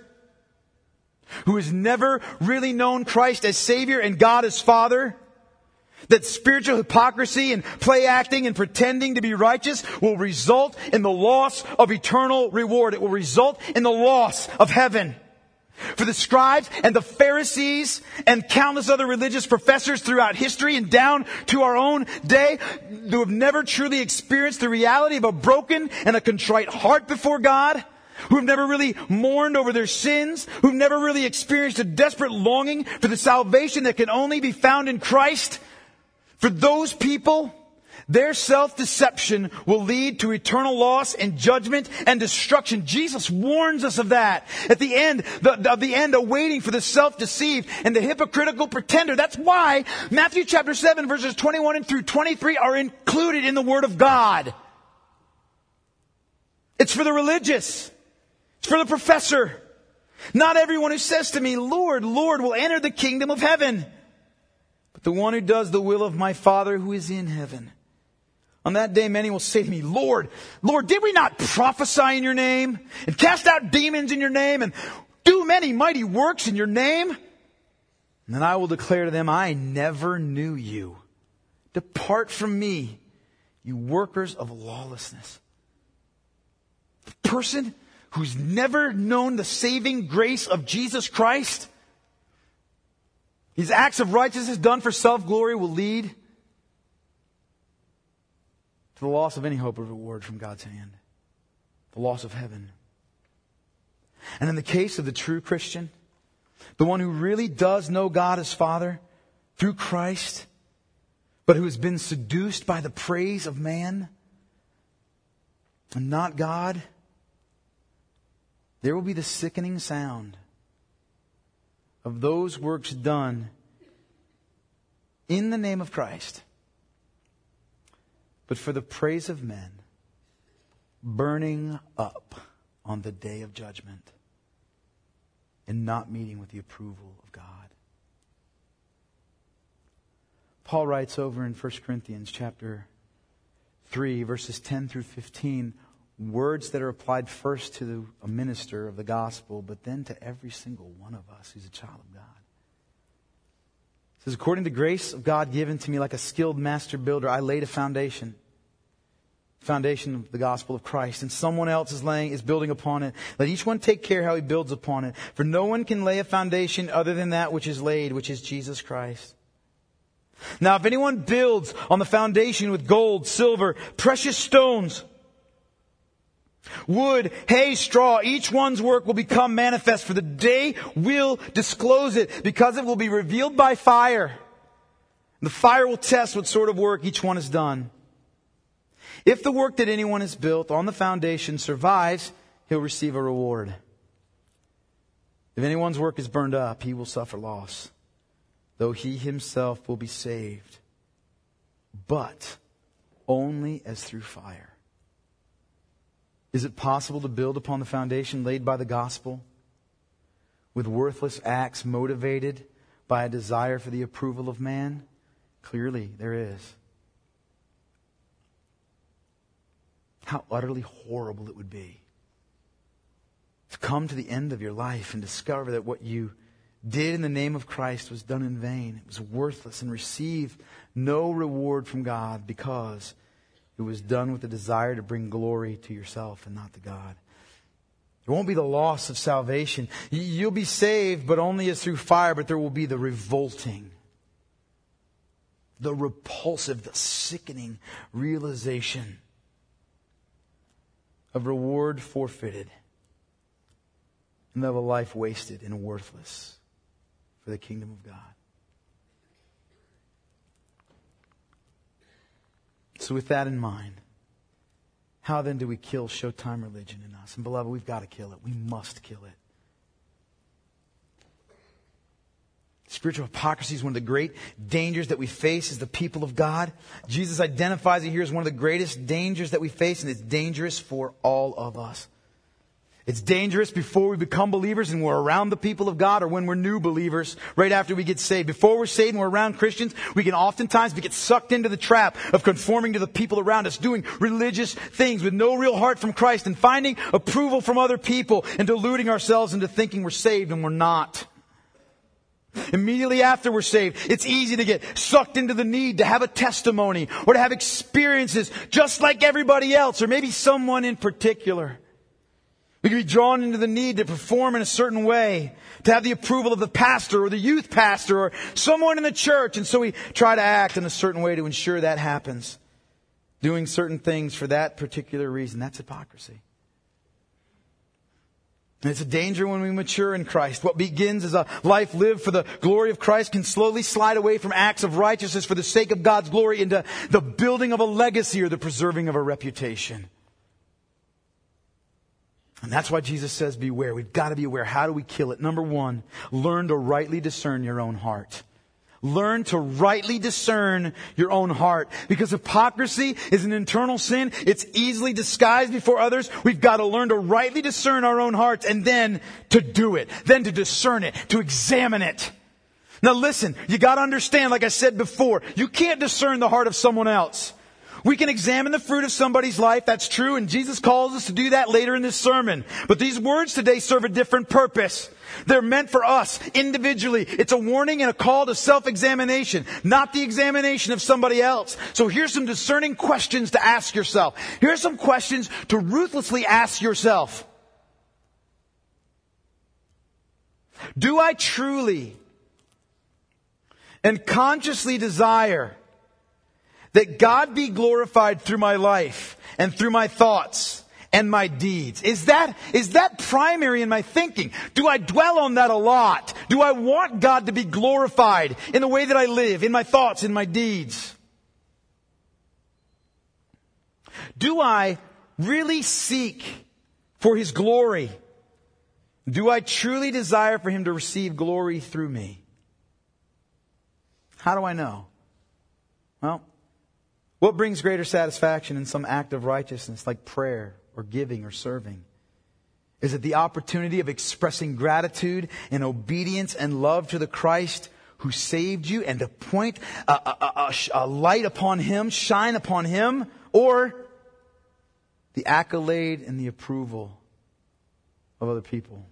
who has never really known Christ as Savior and God as Father, that spiritual hypocrisy and play acting and pretending to be righteous will result in the loss of eternal reward. It will result in the loss of heaven. For the scribes and the Pharisees and countless other religious professors throughout history and down to our own day who have never truly experienced the reality of a broken and a contrite heart before God, who have never really mourned over their sins, who've never really experienced a desperate longing for the salvation that can only be found in Christ. For those people, their self-deception will lead to eternal loss and judgment and destruction. Jesus warns us of that. At the end, the, of the end, awaiting for the self-deceived and the hypocritical pretender. That's why Matthew chapter seven verses twenty-one and through twenty-three are included in the Word of God. It's for the religious. It's for the professor. Not everyone who says to me, "Lord, Lord," will enter the kingdom of heaven, but the one who does the will of my Father who is in heaven. On that day, many will say to me, "Lord, Lord, did we not prophesy in your name and cast out demons in your name and do many mighty works in your name?" And then I will declare to them, "I never knew you. Depart from me, you workers of lawlessness." The person who's never known the saving grace of Jesus Christ, his acts of righteousness done for self-glory will lead to the loss of any hope of reward from God's hand. The loss of heaven. And in the case of the true Christian, the one who really does know God as Father through Christ, but who has been seduced by the praise of man and not God, there will be the sickening sound of those works done in the name of Christ, but for the praise of men, burning up on the day of judgment and not meeting with the approval of God. Paul writes over in First Corinthians chapter three, verses ten through fifteen, words that are applied first to a minister of the gospel, but then to every single one of us who's a child of God. It says, "According to the grace of God given to me like a skilled master builder, I laid a foundation. Foundation of the gospel of Christ, and someone else is laying, is building upon it. Let each one take care how he builds upon it. For no one can lay a foundation other than that which is laid, which is Jesus Christ. Now if anyone builds on the foundation with gold, silver, precious stones, wood, hay, straw, each one's work will become manifest, for the day will disclose it, because it will be revealed by fire. The fire will test what sort of work each one has done. If the work that anyone has built on the foundation survives, he'll receive a reward. If anyone's work is burned up, he will suffer loss, though he himself will be saved, but only as through fire. Is it possible to build upon the foundation laid by the gospel with worthless acts motivated by a desire for the approval of man? Clearly, there is. How utterly horrible it would be to come to the end of your life and discover that what you did in the name of Christ was done in vain. It was worthless and received no reward from God because it was done with the desire to bring glory to yourself and not to God. There won't be the loss of salvation. You'll be saved, but only as through fire, but there will be the revolting, the repulsive, the sickening realization of reward forfeited, and of a life wasted and worthless for the kingdom of God. So with that in mind, how then do we kill Showtime religion in us? And beloved, we've got to kill it. We must kill it. Spiritual hypocrisy is one of the great dangers that we face as the people of God. Jesus identifies it here as one of the greatest dangers that we face, and it's dangerous for all of us. It's dangerous before we become believers and we're around the people of God, or when we're new believers, right after we get saved. Before we're saved and we're around Christians, we can oftentimes get sucked into the trap of conforming to the people around us, doing religious things with no real heart from Christ, and finding approval from other people, and deluding ourselves into thinking we're saved and we're not. Immediately after we're saved, it's easy to get sucked into the need to have a testimony or to have experiences just like everybody else, or maybe someone in particular. We can be drawn into the need to perform in a certain way, to have the approval of the pastor or the youth pastor or someone in the church. And so we try to act in a certain way to ensure that happens. Doing certain things for that particular reason. That's hypocrisy. And it's a danger when we mature in Christ. What begins as a life lived for the glory of Christ can slowly slide away from acts of righteousness for the sake of God's glory into the building of a legacy or the preserving of a reputation. And that's why Jesus says, beware. We've got to be aware. How do we kill it? Number one, learn to rightly discern your own heart. Learn to rightly discern your own heart. Because hypocrisy is an internal sin. It's easily disguised before others. We've got to learn to rightly discern our own hearts, and then to do it. Then to discern it. To examine it. Now listen, you got to understand, like I said before, you can't discern the heart of someone else. We can examine the fruit of somebody's life, that's true, and Jesus calls us to do that later in this sermon. But these words today serve a different purpose. They're meant for us individually. It's a warning and a call to self-examination, not the examination of somebody else. So here's some discerning questions to ask yourself. Here's some questions to ruthlessly ask yourself. Do I truly and consciously desire that God be glorified through my life and through my thoughts and my deeds? Is that, is that primary in my thinking? Do I dwell on that a lot? Do I want God to be glorified in the way that I live, in my thoughts, in my deeds? Do I really seek for His glory? Do I truly desire for Him to receive glory through me? How do I know? Well, what brings greater satisfaction in some act of righteousness like prayer or giving or serving? Is it the opportunity of expressing gratitude and obedience and love to the Christ who saved you, and to point a, a, a, a light upon Him, shine upon Him? Or the accolade and the approval of other people?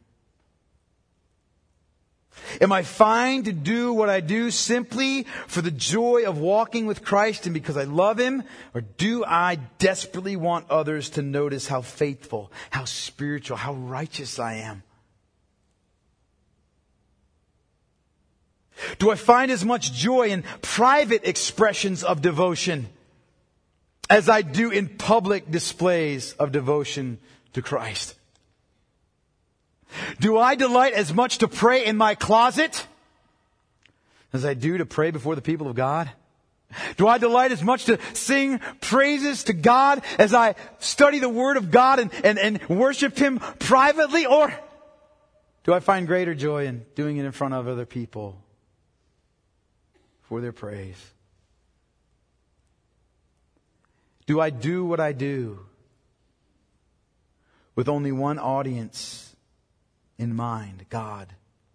Am I fine to do what I do simply for the joy of walking with Christ and because I love Him? Or do I desperately want others to notice how faithful, how spiritual, how righteous I am? Do I find as much joy in private expressions of devotion as I do in public displays of devotion to Christ? Do I delight as much to pray in my closet as I do to pray before the people of God? Do I delight as much to sing praises to God as I study the Word of God and, and, and worship Him privately? Or do I find greater joy in doing it in front of other people for their praise? Do I do what I do with only one audience in mind, God?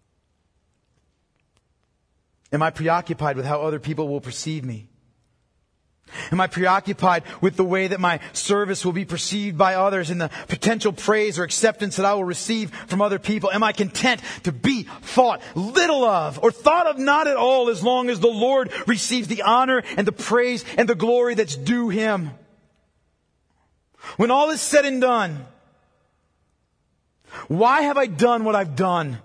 Am I preoccupied with how other people will perceive me? Am I preoccupied with the way that my service will be perceived by others and the potential praise or acceptance that I will receive from other people? Am I content to be thought little of or thought of not at all, as long as the Lord receives the honor and the praise and the glory that's due Him? When all is said and done, why have I done what I've done?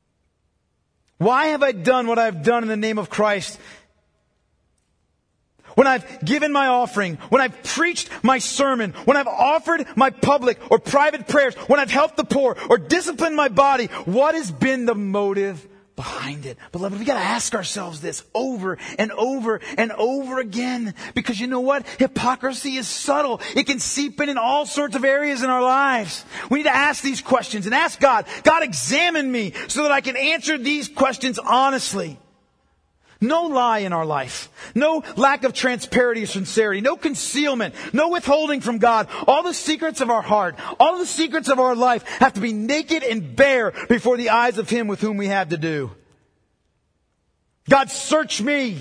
Why have I done what I've done in the name of Christ? when I've given my offering, when I've preached my sermon, when I've offered my public or private prayers, when I've helped the poor or disciplined my body, what has been the motive behind it? Beloved, we got to ask ourselves this over and over and over again. Because you know what? Hypocrisy is subtle. It can seep in in all sorts of areas in our lives. We need to ask these questions and ask God, God, examine me so that I can answer these questions honestly. No lie in our life. No lack of transparency or sincerity. No concealment. No withholding from God. All the secrets of our heart, all the secrets of our life have to be naked and bare before the eyes of Him with whom we have to do. God, search me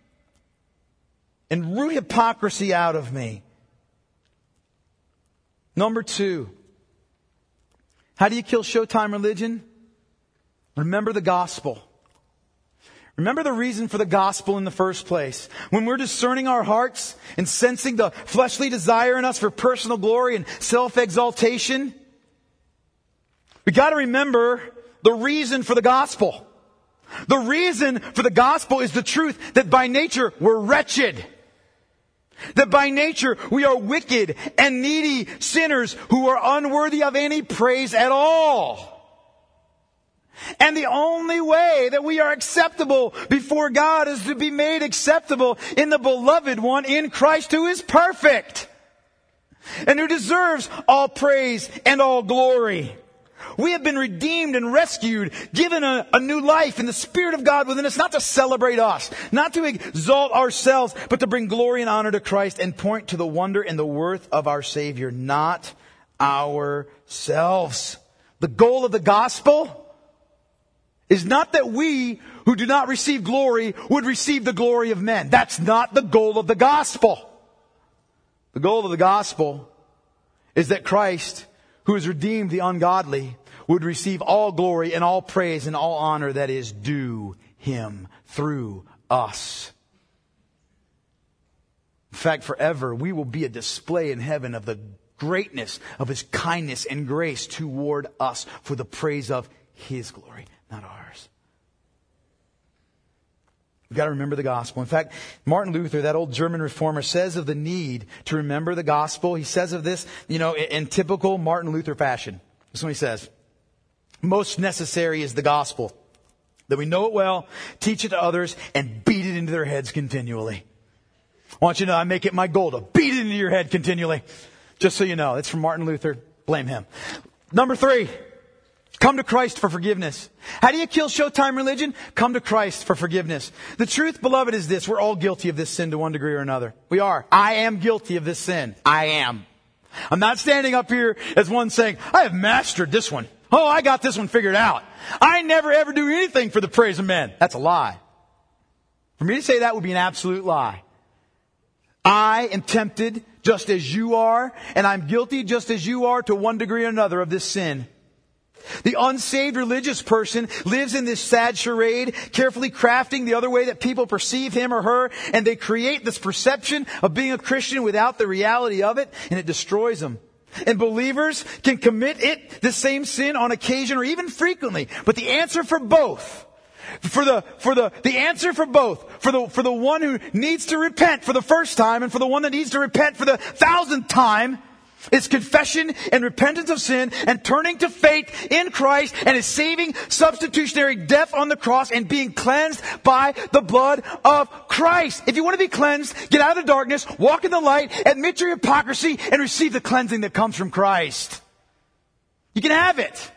and root hypocrisy out of me. Number two, how do you kill Showtime religion? Remember the gospel. Remember the reason for the gospel in the first place. When we're discerning our hearts and sensing the fleshly desire in us for personal glory and self-exaltation, we got to remember the reason for the gospel. The reason for the gospel is the truth that by nature we're wretched. That by nature we are wicked and needy sinners who are unworthy of any praise at all. And the only way that we are acceptable before God is to be made acceptable in the beloved one, in Christ, who is perfect and who deserves all praise and all glory. We have been redeemed and rescued, given a, a new life in the Spirit of God within us, not to celebrate us, not to exalt ourselves, but to bring glory and honor to Christ and point to the wonder and the worth of our Savior, not ourselves. The goal of the gospel is not that we who do not receive glory would receive the glory of men. That's not the goal of the gospel. The goal of the gospel is that Christ, who has redeemed the ungodly, would receive all glory and all praise and all honor that is due Him through us. In fact, forever we will be a display in heaven of the greatness of His kindness and grace toward us for the praise of His glory, not ours. We've got to remember the gospel. In fact, Martin Luther, that old German reformer, says of the need to remember the gospel. He says of this, you know, in, in typical Martin Luther fashion. This is what he says. Most necessary is the gospel, that we know it well, teach it to others, and beat it into their heads continually. I want you to know I make it my goal to beat it into your head continually. Just so you know, it's from Martin Luther. Blame him. Number three. Come to Christ for forgiveness. How do you kill Showtime religion? Come to Christ for forgiveness. The truth, beloved, is this. We're all guilty of this sin to one degree or another. We are. I am guilty of this sin. I am. I'm not standing up here as one saying, I have mastered this one. Oh, I got this one figured out. I never ever do anything for the praise of men. That's a lie. For me to say that would be an absolute lie. I am tempted just as you are, and I'm guilty just as you are to one degree or another of this sin. The unsaved religious person lives in this sad charade, carefully crafting the other way that people perceive him or her, and they create this perception of being a Christian without the reality of it, and it destroys them. And believers can commit it, the same sin on occasion or even frequently. But the answer for both, for the, for the, the answer for both, for the, for the one who needs to repent for the first time and for the one that needs to repent for the thousandth time, it's confession and repentance of sin and turning to faith in Christ and His saving substitutionary death on the cross and being cleansed by the blood of Christ. If you want to be cleansed, get out of the darkness, walk in the light, admit your hypocrisy, and receive the cleansing that comes from Christ. You can have it.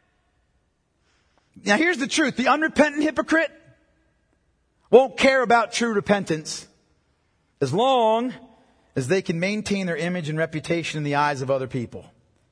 Now here's the truth. The unrepentant hypocrite won't care about true repentance as long as they can maintain their image and reputation in the eyes of other people.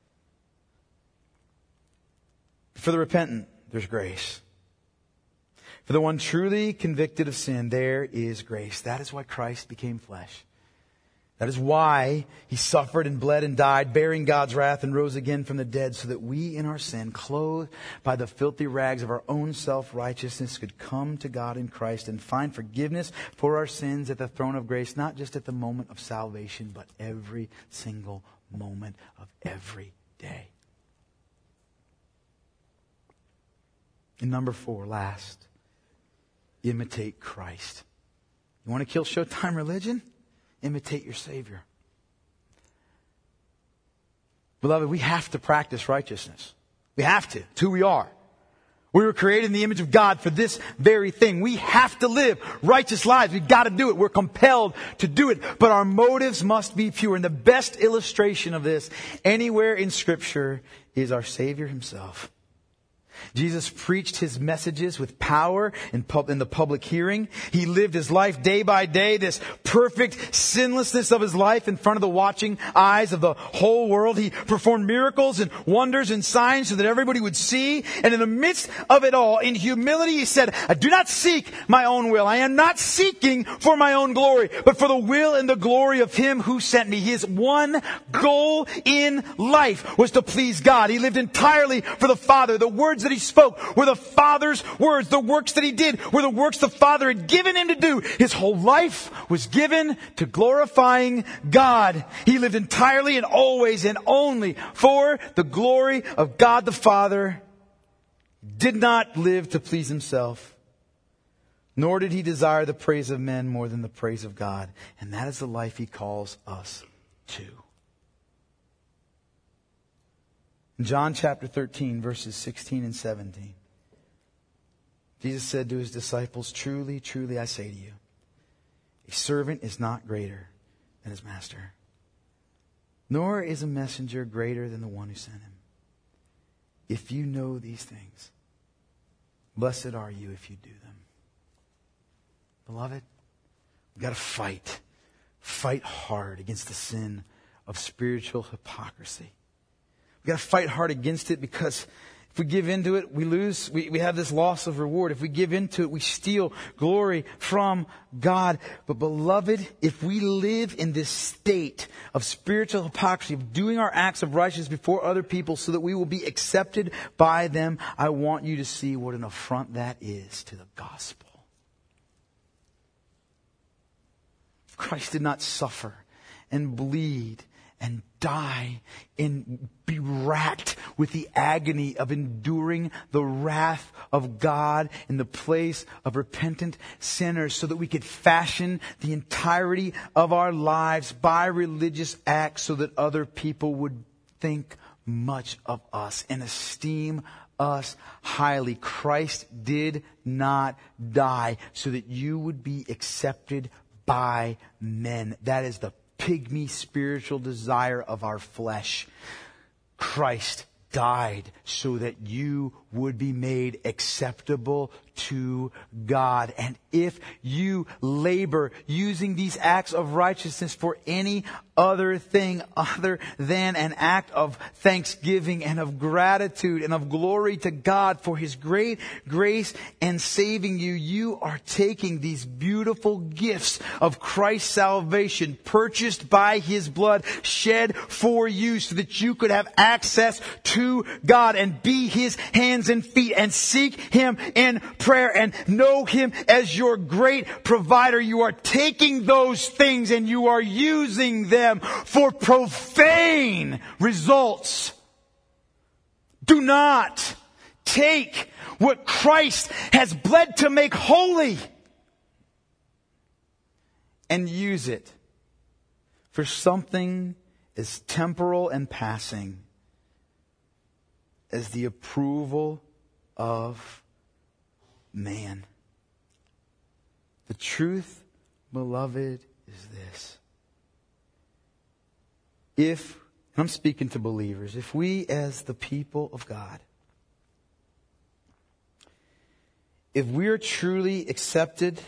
For the repentant, there's grace. For the one truly convicted of sin, there is grace. That is why Christ became flesh. That is why He suffered and bled and died, bearing God's wrath, and rose again from the dead, so that we in our sin, clothed by the filthy rags of our own self-righteousness, could come to God in Christ and find forgiveness for our sins at the throne of grace, not just at the moment of salvation, but every single moment of every day. And number four, last, imitate Christ. You want to kill Showtime religion? imitate your Savior. Beloved, we have to practice righteousness. We have to. It's who we are. We were created in the image of God for this very thing. We have to live righteous lives. We've got to do it. We're compelled to do it. But our motives must be pure. And the best illustration of this anywhere in Scripture is our Savior Himself. Jesus preached His messages with power in, pub, in the public hearing. He lived His life day by day, this perfect sinlessness of His life in front of the watching eyes of the whole world. He performed miracles and wonders and signs so that everybody would see. And in the midst of it all, in humility, He said, I do not seek my own will. I am not seeking for my own glory, but for the will and the glory of Him who sent me. His one goal in life was to please God. He lived entirely for the Father. The words that He spoke were the Father's words. The works that He did were the works the Father had given Him to do. His whole life was given to glorifying God. He lived entirely and always and only for the glory of God the Father. Did not live to please Himself, nor did He desire the praise of men more than the praise of God. And that is the life He calls us to. In John chapter thirteen, verses sixteen and seventeen, Jesus said to His disciples, truly, truly, I say to you, a servant is not greater than his master, nor is a messenger greater than the one who sent him. If you know these things, blessed are you if you do them. Beloved, we've got to fight. Fight hard against the sin of spiritual hypocrisy. We've got to fight hard against it, because if we give into it, we lose. We, we have this loss of reward. If we give into it, we steal glory from God. But beloved, if we live in this state of spiritual hypocrisy, of doing our acts of righteousness before other people so that we will be accepted by them, I want you to see what an affront that is to the gospel. Christ did not suffer and bleed and die and be racked with the agony of enduring the wrath of God in the place of repentant sinners, so that we could fashion the entirety of our lives by religious acts so that other people would think much of us and esteem us highly. Christ did not die so that you would be accepted by men. That is the pygmy spiritual desire of our flesh. Christ died so that you would be made acceptable to God. And if you labor using these acts of righteousness for any other thing other than an act of thanksgiving and of gratitude and of glory to God for His great grace and saving you, you are taking these beautiful gifts of Christ's salvation, purchased by His blood, shed for you so that you could have access to God and be His hands and feet and seek Him in prayer and know Him as your great provider. You are taking those things and you are using them for profane results. Do not take what Christ has bled to make holy and use it for something as temporal and passing as the approval of man. The truth, beloved, is this. If, and I'm speaking to believers, if we as the people of God, if we are truly accepted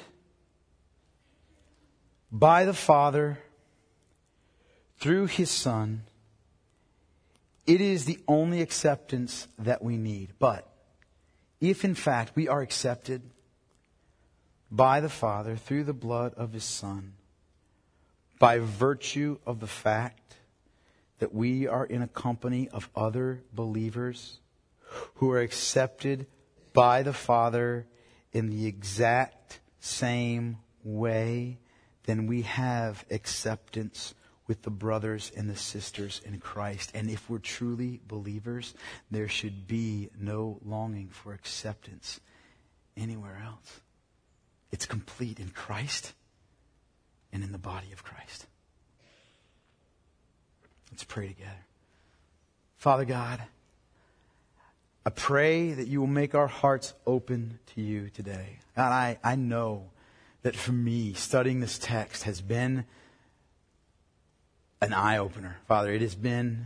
by the Father through His Son, it is the only acceptance that we need. But if in fact we are accepted by the Father through the blood of His Son, by virtue of the fact that we are in a company of other believers who are accepted by the Father in the exact same way, then we have acceptance with the brothers and the sisters in Christ. And if we're truly believers, there should be no longing for acceptance anywhere else. It's complete in Christ. and in the body of Christ. Let's pray together. Father God, I pray that you will make our hearts open to you today. God, I, I know that for me, studying this text has been an eye-opener. Father, it has been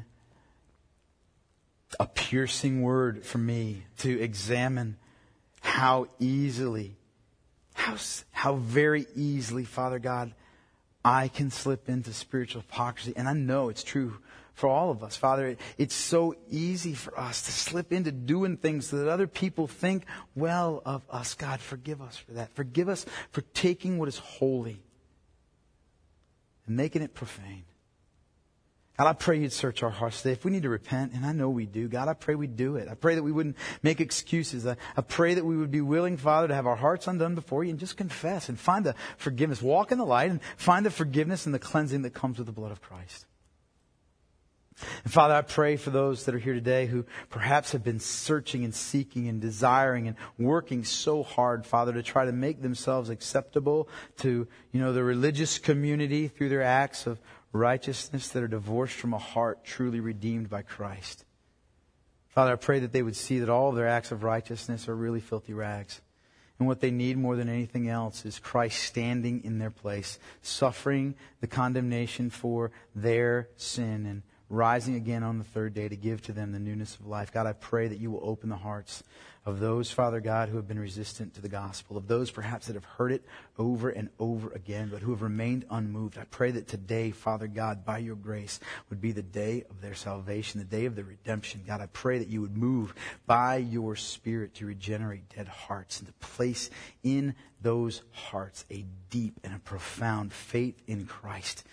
a piercing word for me to examine how easily, how, how very easily, Father God, I can slip into spiritual hypocrisy. And I know it's true for all of us. Father, it's so easy for us to slip into doing things so that other people think well of us. God, forgive us for that. Forgive us for taking what is holy and making it profane. God, I pray you'd search our hearts today. If we need to repent, and I know we do, God, I pray we'd do it. I pray that we wouldn't make excuses. I, I pray that we would be willing, Father, to have our hearts undone before you and just confess and find the forgiveness. Walk in the light and find the forgiveness and the cleansing that comes with the blood of Christ. And Father, I pray for those that are here today who perhaps have been searching and seeking and desiring and working so hard, Father, to try to make themselves acceptable to, you know, the religious community through their acts of righteousness that are divorced from a heart truly redeemed by Christ. Father, I pray that they would see that all of their acts of righteousness are really filthy rags. And what they need more than anything else is Christ standing in their place, suffering the condemnation for their sin and rising again on the third day to give to them the newness of life. God, I pray that you will open the hearts of those, Father God, who have been resistant to the gospel, of those perhaps that have heard it over and over again, but who have remained unmoved. I pray that today, Father God, by your grace, would be the day of their salvation, the day of their redemption. God, I pray that you would move by your Spirit to regenerate dead hearts and to place in those hearts a deep and a profound faith in Christ.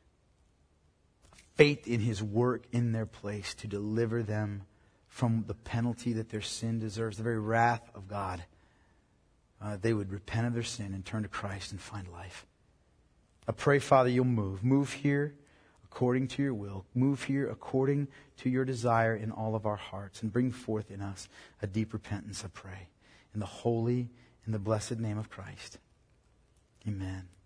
Faith in his work in their place to deliver them from the penalty that their sin deserves, the very wrath of God. Uh, they would repent of their sin and turn to Christ and find life. I pray, Father, you'll move. Move here according to your will. Move here according to your desire in all of our hearts and bring forth in us a deep repentance, I pray. In the holy and the blessed name of Christ. Amen.